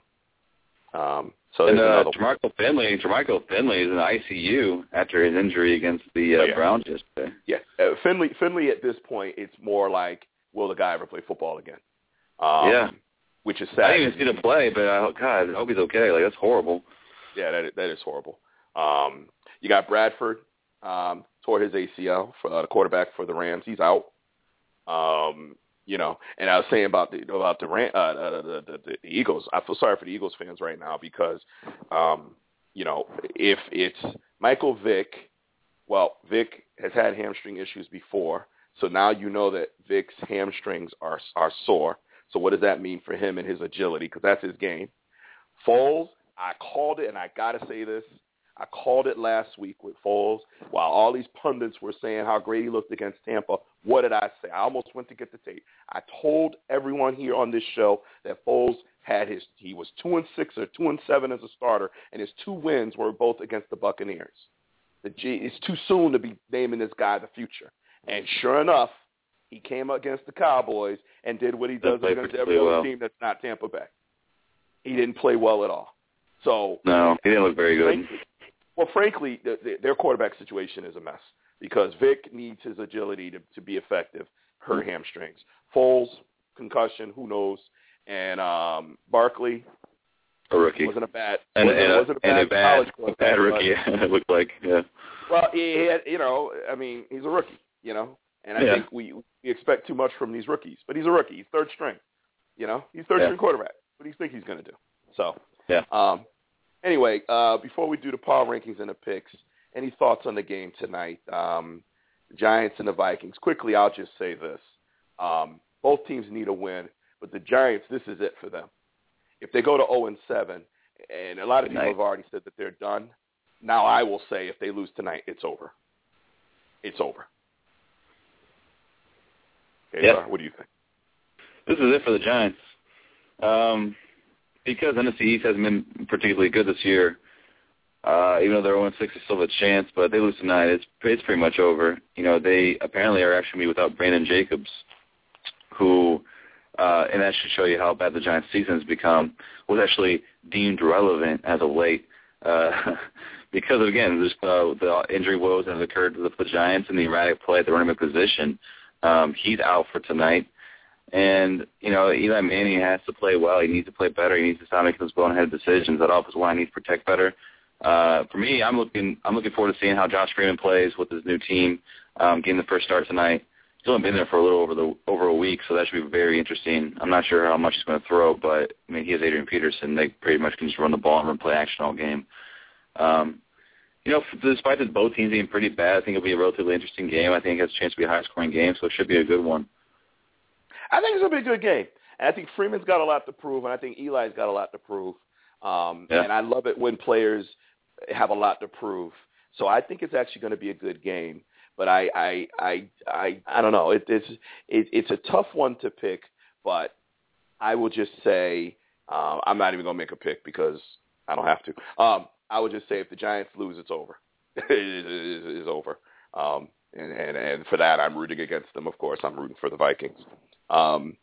Um, so and there's uh, Jermichael Finley, Jermichael Finley is in the I C U after his injury against the uh, oh, yeah. Browns yesterday. Yeah, uh, Finley. Finley at this point, it's more like, will the guy ever play football again? Um, yeah, which is sad. I didn't even see the play, but I, God, I hope he's okay. Like that's horrible. Yeah, that is, that is horrible. Um, you got Bradford, um, tore his A C L, for uh, the quarterback for the Rams. He's out. Um, you know, and I was saying about the about the, uh, uh, the, the the Eagles. I feel sorry for the Eagles fans right now because, um, you know, if it's Michael Vick, well, Vick has had hamstring issues before, so now you know that Vick's hamstrings are are sore. So what does that mean for him and his agility? Because that's his game. Foles, I called it, and I got to say this. I called it last week with Foles. While all these pundits were saying how great he looked against Tampa, what did I say? I almost went to get the tape. I told everyone here on this show that Foles had his – he was two and six or two and seven as a starter, and his two wins were both against the Buccaneers. The G, it's too soon to be naming this guy the future. And sure enough, he came against the Cowboys and did what he does against every other well. team that's not Tampa Bay. He didn't play well at all. So no, he didn't look very good. Frankly, well, frankly, the, the, their quarterback situation is a mess because Vic needs his agility to, to be effective. Hurt hamstrings. Foles, concussion, who knows? And um, Barkley, a rookie, wasn't a bad, and, wasn't, and, a, wasn't a bad, and a bad, college a bad rookie. It looked like, yeah. Well, he had, you know, I mean, he's a rookie, you know, and I yeah. think we, we expect too much from these rookies. But he's a rookie. He's third string, you know. He's third yeah. string quarterback. What do you think he's going to do? So, yeah. Um, Anyway, uh, before we do the power rankings and the picks, any thoughts on the game tonight? Um, the Giants and the Vikings. Quickly, I'll just say this. Um, both teams need a win, but the Giants, this is it for them. If they go to oh and seven, and a lot of people have already said that they're done, now I will say if they lose tonight, it's over. It's over. Okay, yep. Sir, what do you think? This is it for the Giants. Um Because N F C East hasn't been particularly good this year, Uh, even though they're oh and six, they still have a chance, but if they lose tonight, it's it's pretty much over. You know, they apparently are actually going to be without Brandon Jacobs, who, uh, and that should show you how bad the Giants' season has become, was actually deemed relevant as of late. Uh, because, of, again, just uh, the injury woes that have occurred with the Giants and the erratic play at the running back position. Um, he's out for tonight. And, you know, Eli Manning has to play well. He needs to play better. He needs to stop making those bonehead decisions. That offensive line needs to protect better. Uh, for me, I'm looking I'm looking forward to seeing how Josh Freeman plays with his new team, um, getting the first start tonight. He's only been there for a little over the over a week, so that should be very interesting. I'm not sure how much he's going to throw, but, I mean, he has Adrian Peterson. They pretty much can just run the ball and run play action all game. Um, you know, despite this both teams being pretty bad, I think it'll be a relatively interesting game. I think it has a chance to be a high-scoring game, so it should be a good one. I think it's going to be a good game. And I think Freeman's got a lot to prove, and I think Eli's got a lot to prove. Um, yeah. And I love it when players have a lot to prove. So I think it's actually going to be a good game. But I I I I, I don't know. It, it's it, it's a tough one to pick, but I will just say um, I'm not even going to make a pick because I don't have to. Um, I would just say if the Giants lose, it's over. it is it, it, over. Um, and, and, and for that, I'm rooting against them, of course. I'm rooting for the Vikings. Um,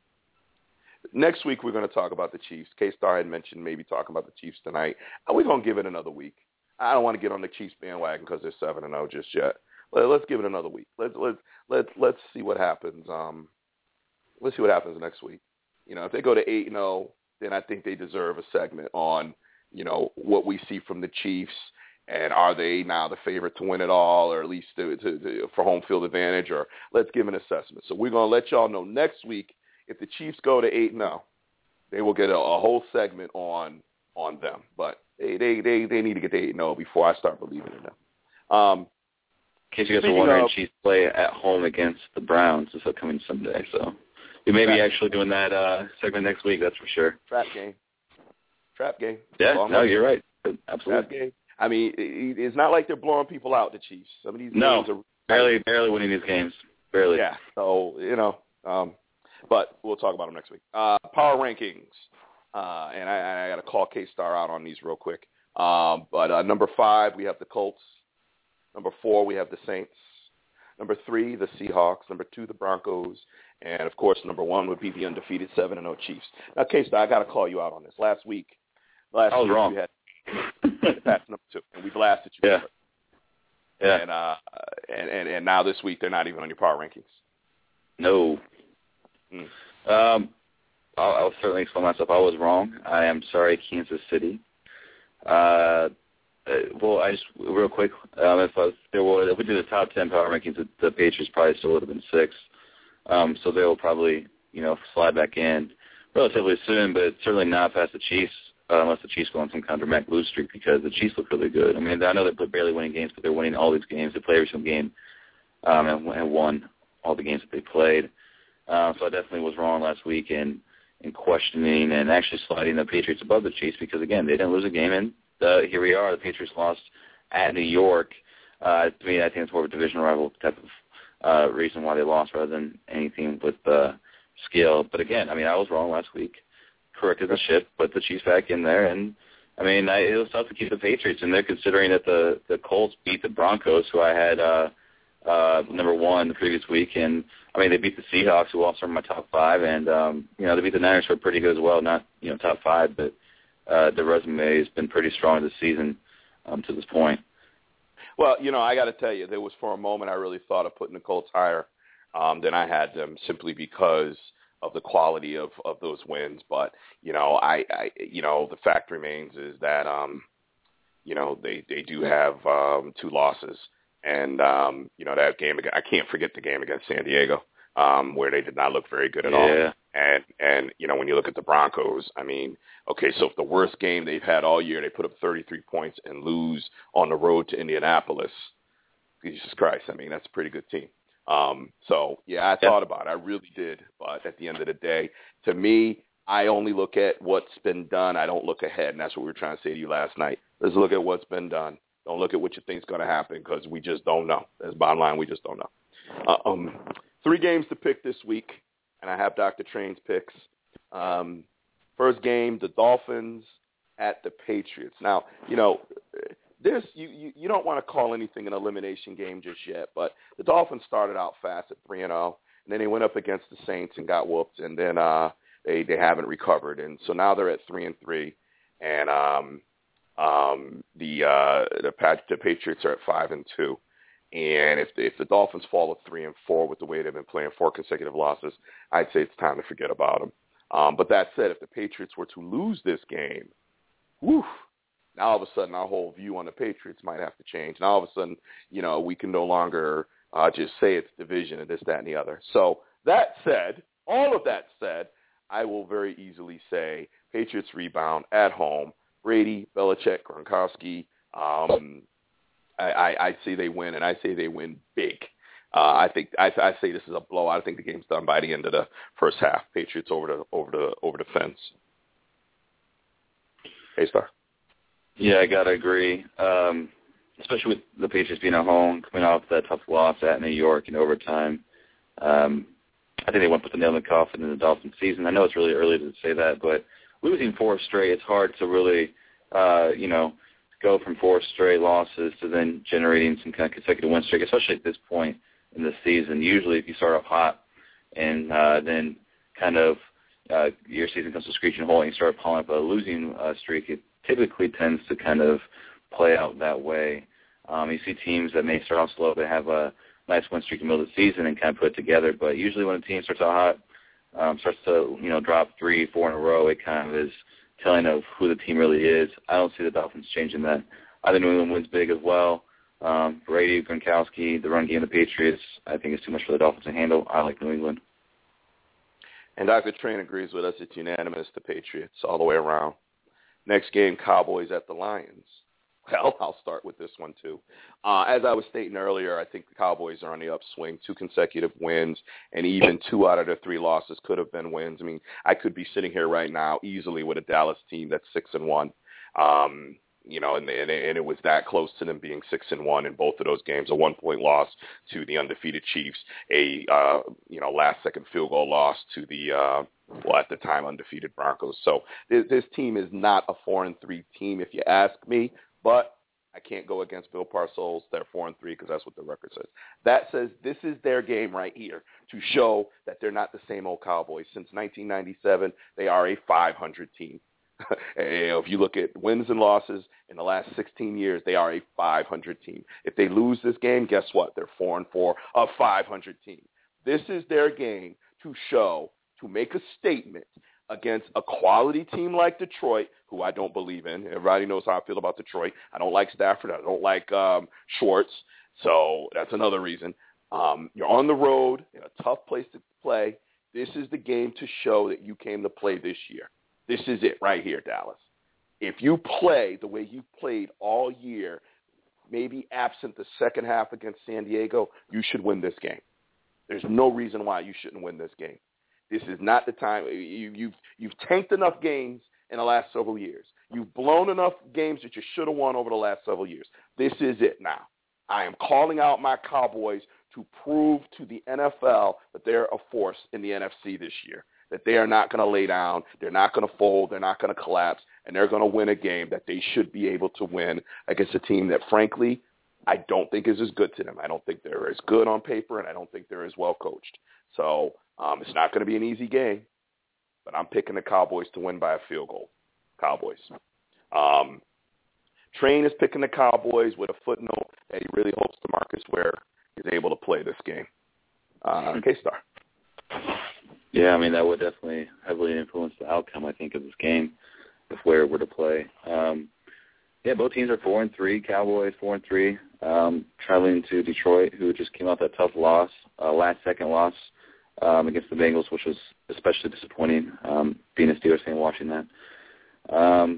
next week, we're going to talk about the Chiefs. K-Star had mentioned maybe talking about the Chiefs tonight. We're going to give it another week. I don't want to get on the Chiefs bandwagon because they're seven and oh just yet. Let, let's give it another week. Let's let's let's let's see what happens. Um, let's see what happens next week. You know, if they go to eight and oh, then I think they deserve a segment on, you know, what we see from the Chiefs and are they now the favorite to win it all, or at least to, to, to, for home field advantage, or let's give an assessment. So we're going to let y'all know next week if the Chiefs go to eight and oh, they will get a, a whole segment on on them. But they, they, they, they need to get to eight and oh before I start believing in them. Um, in case you guys are wondering, Chiefs play at home against the Browns this upcoming Sunday. So we may be actually doing that uh, segment next week, that's for sure. Trap game. Trap game. Yeah, well, no, you're right. Absolutely. Trap game. I mean, it, it's not like they're blowing people out, the Chiefs. Some of these no, games are barely, barely winning these games. Barely. Yeah. So, you know, um, but we'll talk about them next week. Uh, power rankings. Uh, and I, I got to call K-Star out on these real quick. Um, but uh, number five, we have the Colts. Number four, we have the Saints. Number three, the Seahawks. Number two, the Broncos. And, of course, number one would be the undefeated seven and oh Chiefs. Now, K-Star, I got to call you out on this. Last week, last I was week wrong. you had that's number two, and we blasted you. Yeah. Yeah. And, uh, and, and, and now this week, they're not even on your power rankings. No. Mm. Um, I'll, I'll certainly explain myself. I was wrong. I am sorry, Kansas City. Uh, uh, well, I just real quick, um, if, I was, there were, if we did the top ten power rankings, the, the Patriots probably still would have been six. Um, so they will probably, you know, slide back in relatively soon, but certainly not past the Chiefs, uh, unless the Chiefs go on some kind of dramatic lose streak, because the Chiefs look really good. I mean, I know they're barely winning games, but they're winning all these games. They play every single game um, and, and won all the games that they played. Uh, so I definitely was wrong last week in, in questioning and actually sliding the Patriots above the Chiefs because, again, they didn't lose a game, and uh, here we are. The Patriots lost at New York. Uh, to me, I think it's more of a divisional rival type of uh, reason why they lost rather than anything with uh, skill. But, again, I mean, I was wrong last week. Corrected the ship, put the Chiefs back in there, and, I mean, I, it was tough to keep the Patriots in there considering that the, the Colts beat the Broncos, who I had uh, uh, number one the previous week, and, I mean, they beat the Seahawks, who also are in my top five, and, um, you know, they beat the Niners, who are pretty good as well, not, you know, top five, but uh, their resume has been pretty strong this season um, to this point. Well, you know, I got to tell you, there was for a moment I really thought of putting the Colts higher um, than I had them simply because of the quality of, of those wins. But, you know, I, I, you know, the fact remains is that, um, you know, they, they do have um, two losses. And, um, you know, that game, I can't forget the game against San Diego um, where they did not look very good at yeah. all. And, and, you know, when you look at the Broncos, I mean, okay, so if the worst game they've had all year, they put up thirty-three points and lose on the road to Indianapolis, Jesus Christ, I mean, that's a pretty good team. Um, so, yeah, I thought about it. I really did. But at the end of the day, to me, I only look at what's been done. I don't look ahead, and that's what we were trying to say to you last night. Let's look at what's been done. Don't look at what you think is going to happen because we just don't know. That's bottom line. We just don't know. Uh, um, three games to pick this week, and I have Doctor Train's picks. Um, first game, the Dolphins at the Patriots. Now, you know, there's you, you, you don't want to call anything an elimination game just yet, but the Dolphins started out fast at three and oh, and then they went up against the Saints and got whooped, and then uh, they they haven't recovered, and so now they're at three and three, and um, um, the uh, the, the Patriots are at five and two. And if the, if the Dolphins fall to three and four with the way they've been playing, four consecutive losses, I'd say it's time to forget about them. Um, but that said, if the Patriots were to lose this game, whew, now all of a sudden our whole view on the Patriots might have to change. Now all of a sudden, you know, we can no longer uh, just say it's division and this, that, and the other. So that said, all of that said, I will very easily say Patriots rebound at home. Brady, Belichick, Gronkowski. Um, I, I, I say they win, and I say they win big. Uh, I think I, I say this is a blowout. I think the game's done by the end of the first half. Patriots over the over the over the fence. Hey, Star. Yeah, I gotta agree. Um, especially with the Patriots being at home, coming off that tough loss at New York in overtime. Um, I think they want to put the nail in the coffin in the Dolphins season. I know it's really early to say that, but losing four straight, it's hard to really, uh, you know, go from four straight losses to then generating some kind of consecutive win streak, especially at this point in the season. Usually if you start off hot and uh, then kind of uh, your season comes to screeching halt and you start pulling up a losing uh, streak, it typically tends to kind of play out that way. Um, you see teams that may start off slow, they have a nice win streak in the middle of the season and kind of put it together. But usually when a team starts out hot, um, starts to, you know, drop three, four in a row, it kind of is telling of who the team really is. I don't see the Dolphins changing that. I think New England wins big as well. Um, Brady, Gronkowski, the run game of the Patriots, I think it's too much for the Dolphins to handle. I like New England. And Doctor Train agrees with us. It's unanimous, the Patriots, all the way around. Next game, Cowboys at the Lions. Well, I'll start with this one, too. Uh, as I was stating earlier, I think the Cowboys are on the upswing, two consecutive wins, and even two out of the three losses could have been wins. I mean, I could be sitting here right now easily with a Dallas team that's six and one. Um, you know, and, and, and it was that close to them being six and one in both of those games. A one-point loss to the undefeated Chiefs, a uh, you know last-second field goal loss to the uh, well at the time undefeated Broncos. So this, this team is not a four and three team, if you ask me. But I can't go against Bill Parcells. They're four and three because that's what the record says. That says this is their game right here to show that they're not the same old Cowboys. Since nineteen ninety-seven, they are a five hundred team. And, you know, if you look at wins and losses in the last sixteen years, they are a five hundred team. If they lose this game, guess what? They're four and four, a five hundred team. This is their game to show, to make a statement against a quality team like Detroit, who I don't believe in. Everybody knows how I feel about Detroit. I don't like Stafford. I don't like um, Schwartz. So that's another reason. Um, you're on the road, in a tough place to play. This is the game to show that you came to play this year. This is it right here, Dallas. If you play the way you played all year, maybe absent the second half against San Diego, you should win this game. There's no reason why you shouldn't win this game. This is not the time. You, you've, you've tanked enough games in the last several years. You've blown enough games that you should have won over the last several years. This is it now. I am calling out my Cowboys to prove to the N F L that they're a force in the N F C this year, that they are not going to lay down, they're not going to fold, they're not going to collapse, and they're going to win a game that they should be able to win against a team that, frankly, I don't think is as good to them. I don't think they're as good on paper, and I don't think they're as well coached. So um, it's not going to be an easy game, but I'm picking the Cowboys to win by a field goal. Cowboys. Um, Train is picking the Cowboys with a footnote that he really hopes DeMarcus Ware is able to play this game. Uh, K-Star. Yeah, I mean, that would definitely heavily influence the outcome, I think, of this game if Ware were to play. Um, yeah, both teams are four and three. Cowboys four and three, um, traveling to Detroit, who just came off that tough loss, uh, last-second loss um, against the Bengals, which was especially disappointing, um, being a Steelers fan watching that. Um,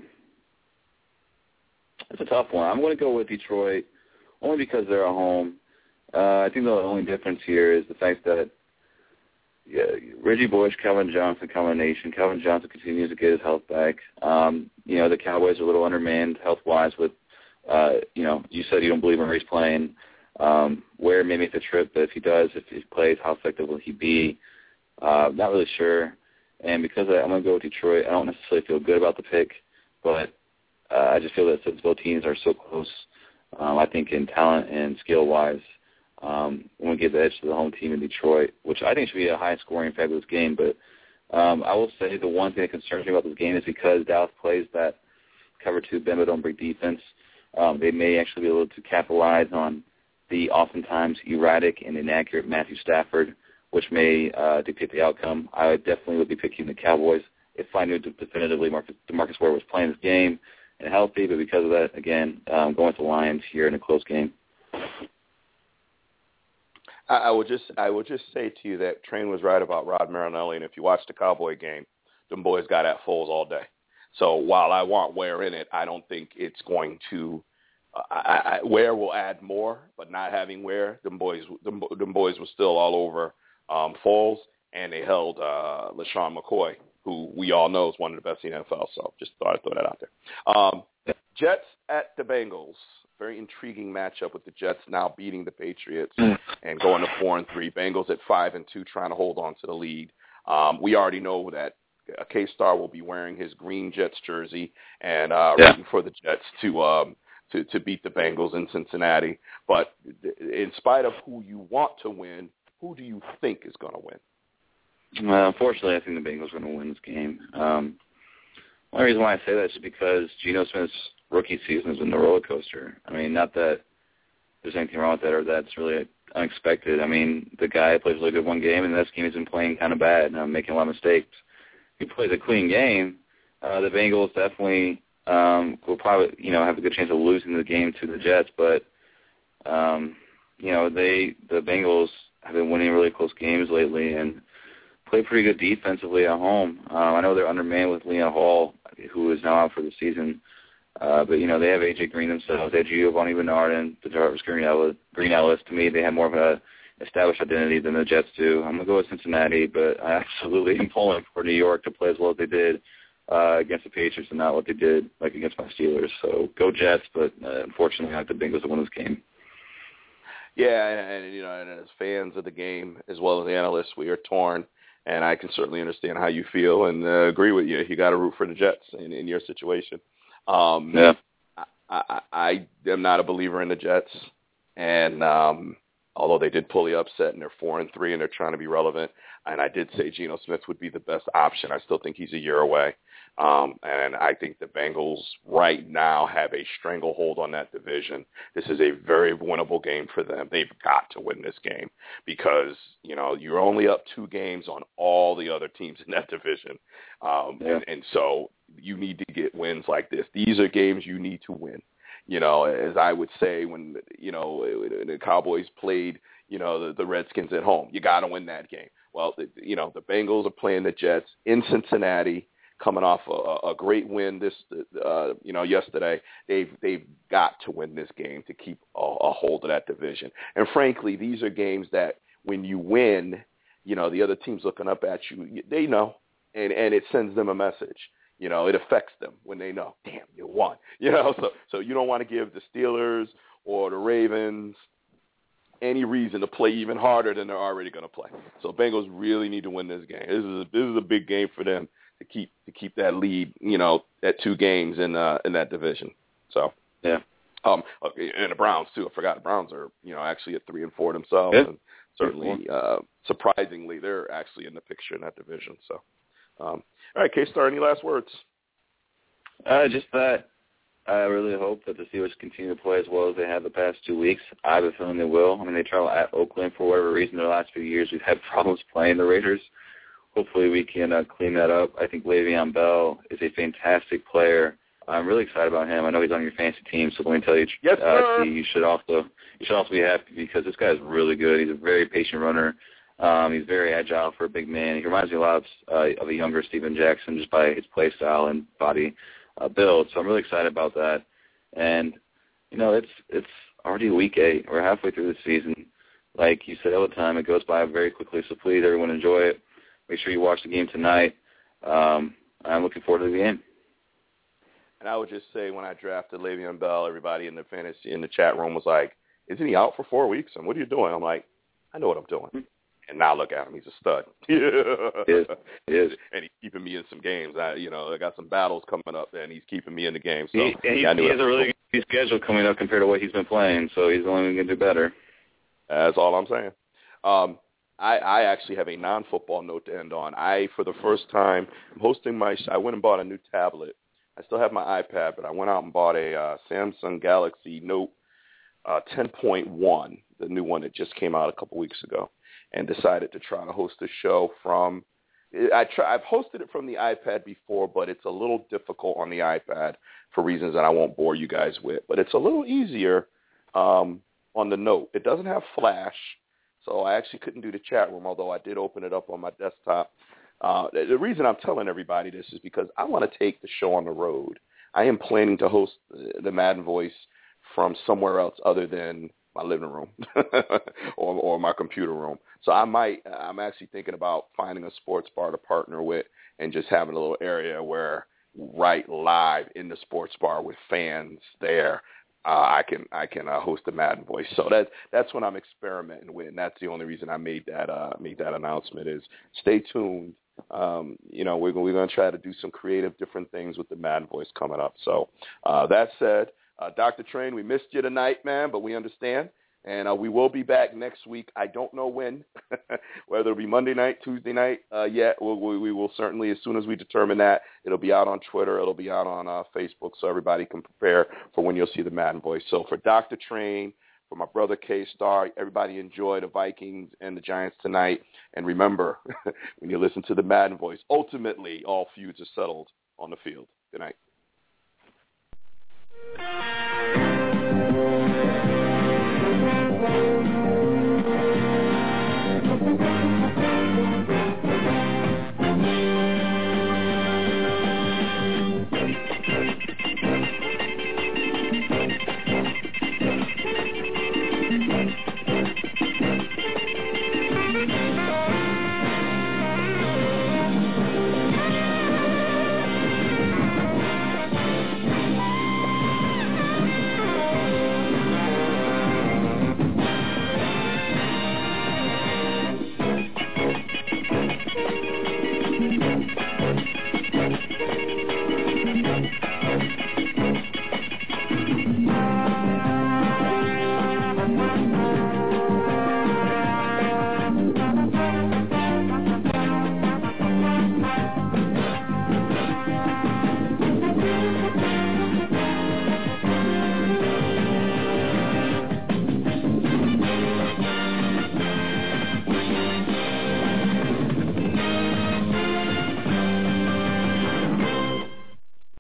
it's a tough one. I'm going to go with Detroit only because they're at home. Uh, I think the only difference here is the fact that yeah, Reggie Bush, Calvin Johnson combination. Calvin Johnson continues to get his health back. Um, you know, the Cowboys are a little undermanned health-wise with, uh, you know, you said you don't believe in Reese playing. Um, Ware may make the trip, but if he does, if he plays, how effective will he be? Uh, not really sure. And because of that, I'm going to go with Detroit. I don't necessarily feel good about the pick, but uh, I just feel that since both teams are so close Um, I think in talent and skill-wise, um, when we give the edge to the home team in Detroit, which I think should be a high-scoring, fabulous game. But um, I will say the one thing that concerns me about this game is because Dallas plays that cover two bend but don't break defense, um, they may actually be able to capitalize on the oftentimes erratic and inaccurate Matthew Stafford, which may uh, dictate the outcome. I definitely would be picking the Cowboys if I knew definitively Marcus, DeMarcus Ware was playing this game and healthy, but because of that, again, um, going with the Lions here in a close game. I, I would just I would just say to you that Train was right about Rod Marinelli, and if you watch the Cowboy game, them boys got at Foles all day. So while I want Ware in it, I don't think it's going to uh, – I, I, Ware will add more, but not having Ware, them boys them, them boys were still all over um, Foles, and they held uh, LaShawn McCoy, who we all know is one of the best in the N F L. So just thought I'd throw that out there. Um, Jets at the Bengals. Very intriguing matchup with the Jets now beating the Patriots and going to four and three. Bengals at five and two, trying to hold on to the lead. Um, we already know that K-Star will be wearing his green Jets jersey and uh, yeah. rooting for the Jets to um, to to beat the Bengals in Cincinnati. But in spite of who you want to win, who do you think is going to win? Uh, unfortunately, I think the Bengals are going to win this game. Um, the only reason why I say that is because Geno Smith's rookie season has been a roller coaster. I mean, not that there's anything wrong with that or that's really unexpected. I mean, the guy plays really good one game, and the next game he's been playing kind of bad and I'm making a lot of mistakes. If he plays a clean game, uh, the Bengals definitely um, will probably, you know, have a good chance of losing the game to the Jets. But, um, you know, they the Bengals have been winning really close games lately and play pretty good defensively at home. Um, I know they're undermanned with Leon Hall, who is now out for the season. Uh, but, you know, they have A J Green themselves. They have Giovanni Bernard and Jarvis Green Ellis. Green Ellis. To me, they have more of a established identity than the Jets do. I'm going to go with Cincinnati, but I absolutely am pulling for New York to play as well as they did uh, against the Patriots and not what they did like against my Steelers. So go Jets, but uh, unfortunately I have the Bengals to win this game. Yeah, and, and you know, and as fans of the game as well as analysts, we are torn, and I can certainly understand how you feel and uh, agree with you. You got to root for the Jets in, in your situation. Um, yeah. I, I, I am not a believer in the Jets, and um, although they did pull the upset and they're four and three and they're trying to be relevant, and I did say Geno Smith would be the best option. I still think he's a year away, um, and I think the Bengals right now have a stranglehold on that division. This is a very winnable game for them. They've got to win this game because you know you're only up two games on all the other teams in that division, um, yeah. and, and so you need to get wins like this. These are games you need to win. You know, as I would say when, you know, the Cowboys played, you know, the, the Redskins at home. You got to win that game. Well, the, you know, the Bengals are playing the Jets in Cincinnati, coming off a, a great win this, uh, you know, yesterday. They've they've got to win this game to keep a, a hold of that division. And frankly, these are games that when you win, you know, the other team's looking up at you. They know, and and it sends them a message. You know, it affects them when they know, damn, you won. You know, so so you don't want to give the Steelers or the Ravens any reason to play even harder than they're already going to play. So Bengals really need to win this game. This is a, this is a big game for them to keep to keep that lead. You know, at two games in uh, in that division. So yeah, um, okay, and the Browns too. I forgot the Browns are you know actually at three and four themselves, yeah. and certainly uh, surprisingly they're actually in the picture in that division. So. Um, all right, K-Star, any last words? Uh, just that I really hope that the Steelers continue to play as well as they have the past two weeks. I have a feeling they will. I mean, they travel at Oakland for whatever reason. The last few years we've had problems playing the Raiders. Hopefully we can uh, clean that up. I think Le'Veon Bell is a fantastic player. I'm really excited about him. I know he's on your fantasy team, so let me tell you, yes, uh, you should also you should also be happy because this guy is really good. He's a very patient runner. Um, he's very agile for a big man. He reminds me a lot of, uh, of a younger Steven Jackson just by his play style and body uh, build. So I'm really excited about that. And, you know, it's it's already week eight. We're halfway through the season. Like you said all the time, it goes by very quickly. So please, everyone, enjoy it. Make sure you watch the game tonight. Um, I'm looking forward to the game. And I would just say when I drafted Le'Veon Bell, everybody in the fantasy in the chat room was like, isn't he out for four weeks? And what are you doing? I'm like, I know what I'm doing. And now look at him; he's a stud. Yes, yes. And he's keeping me in some games. I, you know, I got some battles coming up, and he's keeping me in the game. So he, and he, yeah, he has a really good schedule coming up compared to what he's been playing. So he's only going to do better. That's all I'm saying. Um, I, I actually have a non-football note to end on. I, for the first time, I'm hosting my. I went and bought a new tablet. I still have my iPad, but I went out and bought a uh, Samsung Galaxy Note uh, ten point one, the new one that just came out a couple weeks ago, and decided to try to host a show from. I try, I've hosted it from the iPad before, but it's a little difficult on the iPad for reasons that I won't bore you guys with. But it's a little easier um, on the Note. It doesn't have Flash, so I actually couldn't do the chat room, although I did open it up on my desktop. Uh, the reason I'm telling everybody this is because I want to take the show on the road. I am planning to host the Madden Voice from somewhere else other than my living room or, or my computer room. So I might, I'm actually thinking about finding a sports bar to partner with and just having a little area where right live in the sports bar with fans there, uh, I can I can uh, host the Madden Voice. So that that's what I'm experimenting with, and that's the only reason I made that uh, made that announcement. Is stay tuned. Um, you know, we're we're going to try to do some creative, different things with the Madden Voice coming up. So uh, that said, uh, Doctor Train, we missed you tonight, man, but we understand. And uh, we will be back next week. I don't know when, whether it'll be Monday night, Tuesday night uh, yet. We'll, we, we will certainly, as soon as we determine that, it'll be out on Twitter. It'll be out on uh, Facebook, so everybody can prepare for when you'll see the Madden Voice. So for Doctor Train, for my brother K-Star, everybody enjoy the Vikings and the Giants tonight. And remember, when you listen to the Madden Voice, ultimately all feuds are settled on the field. Good night.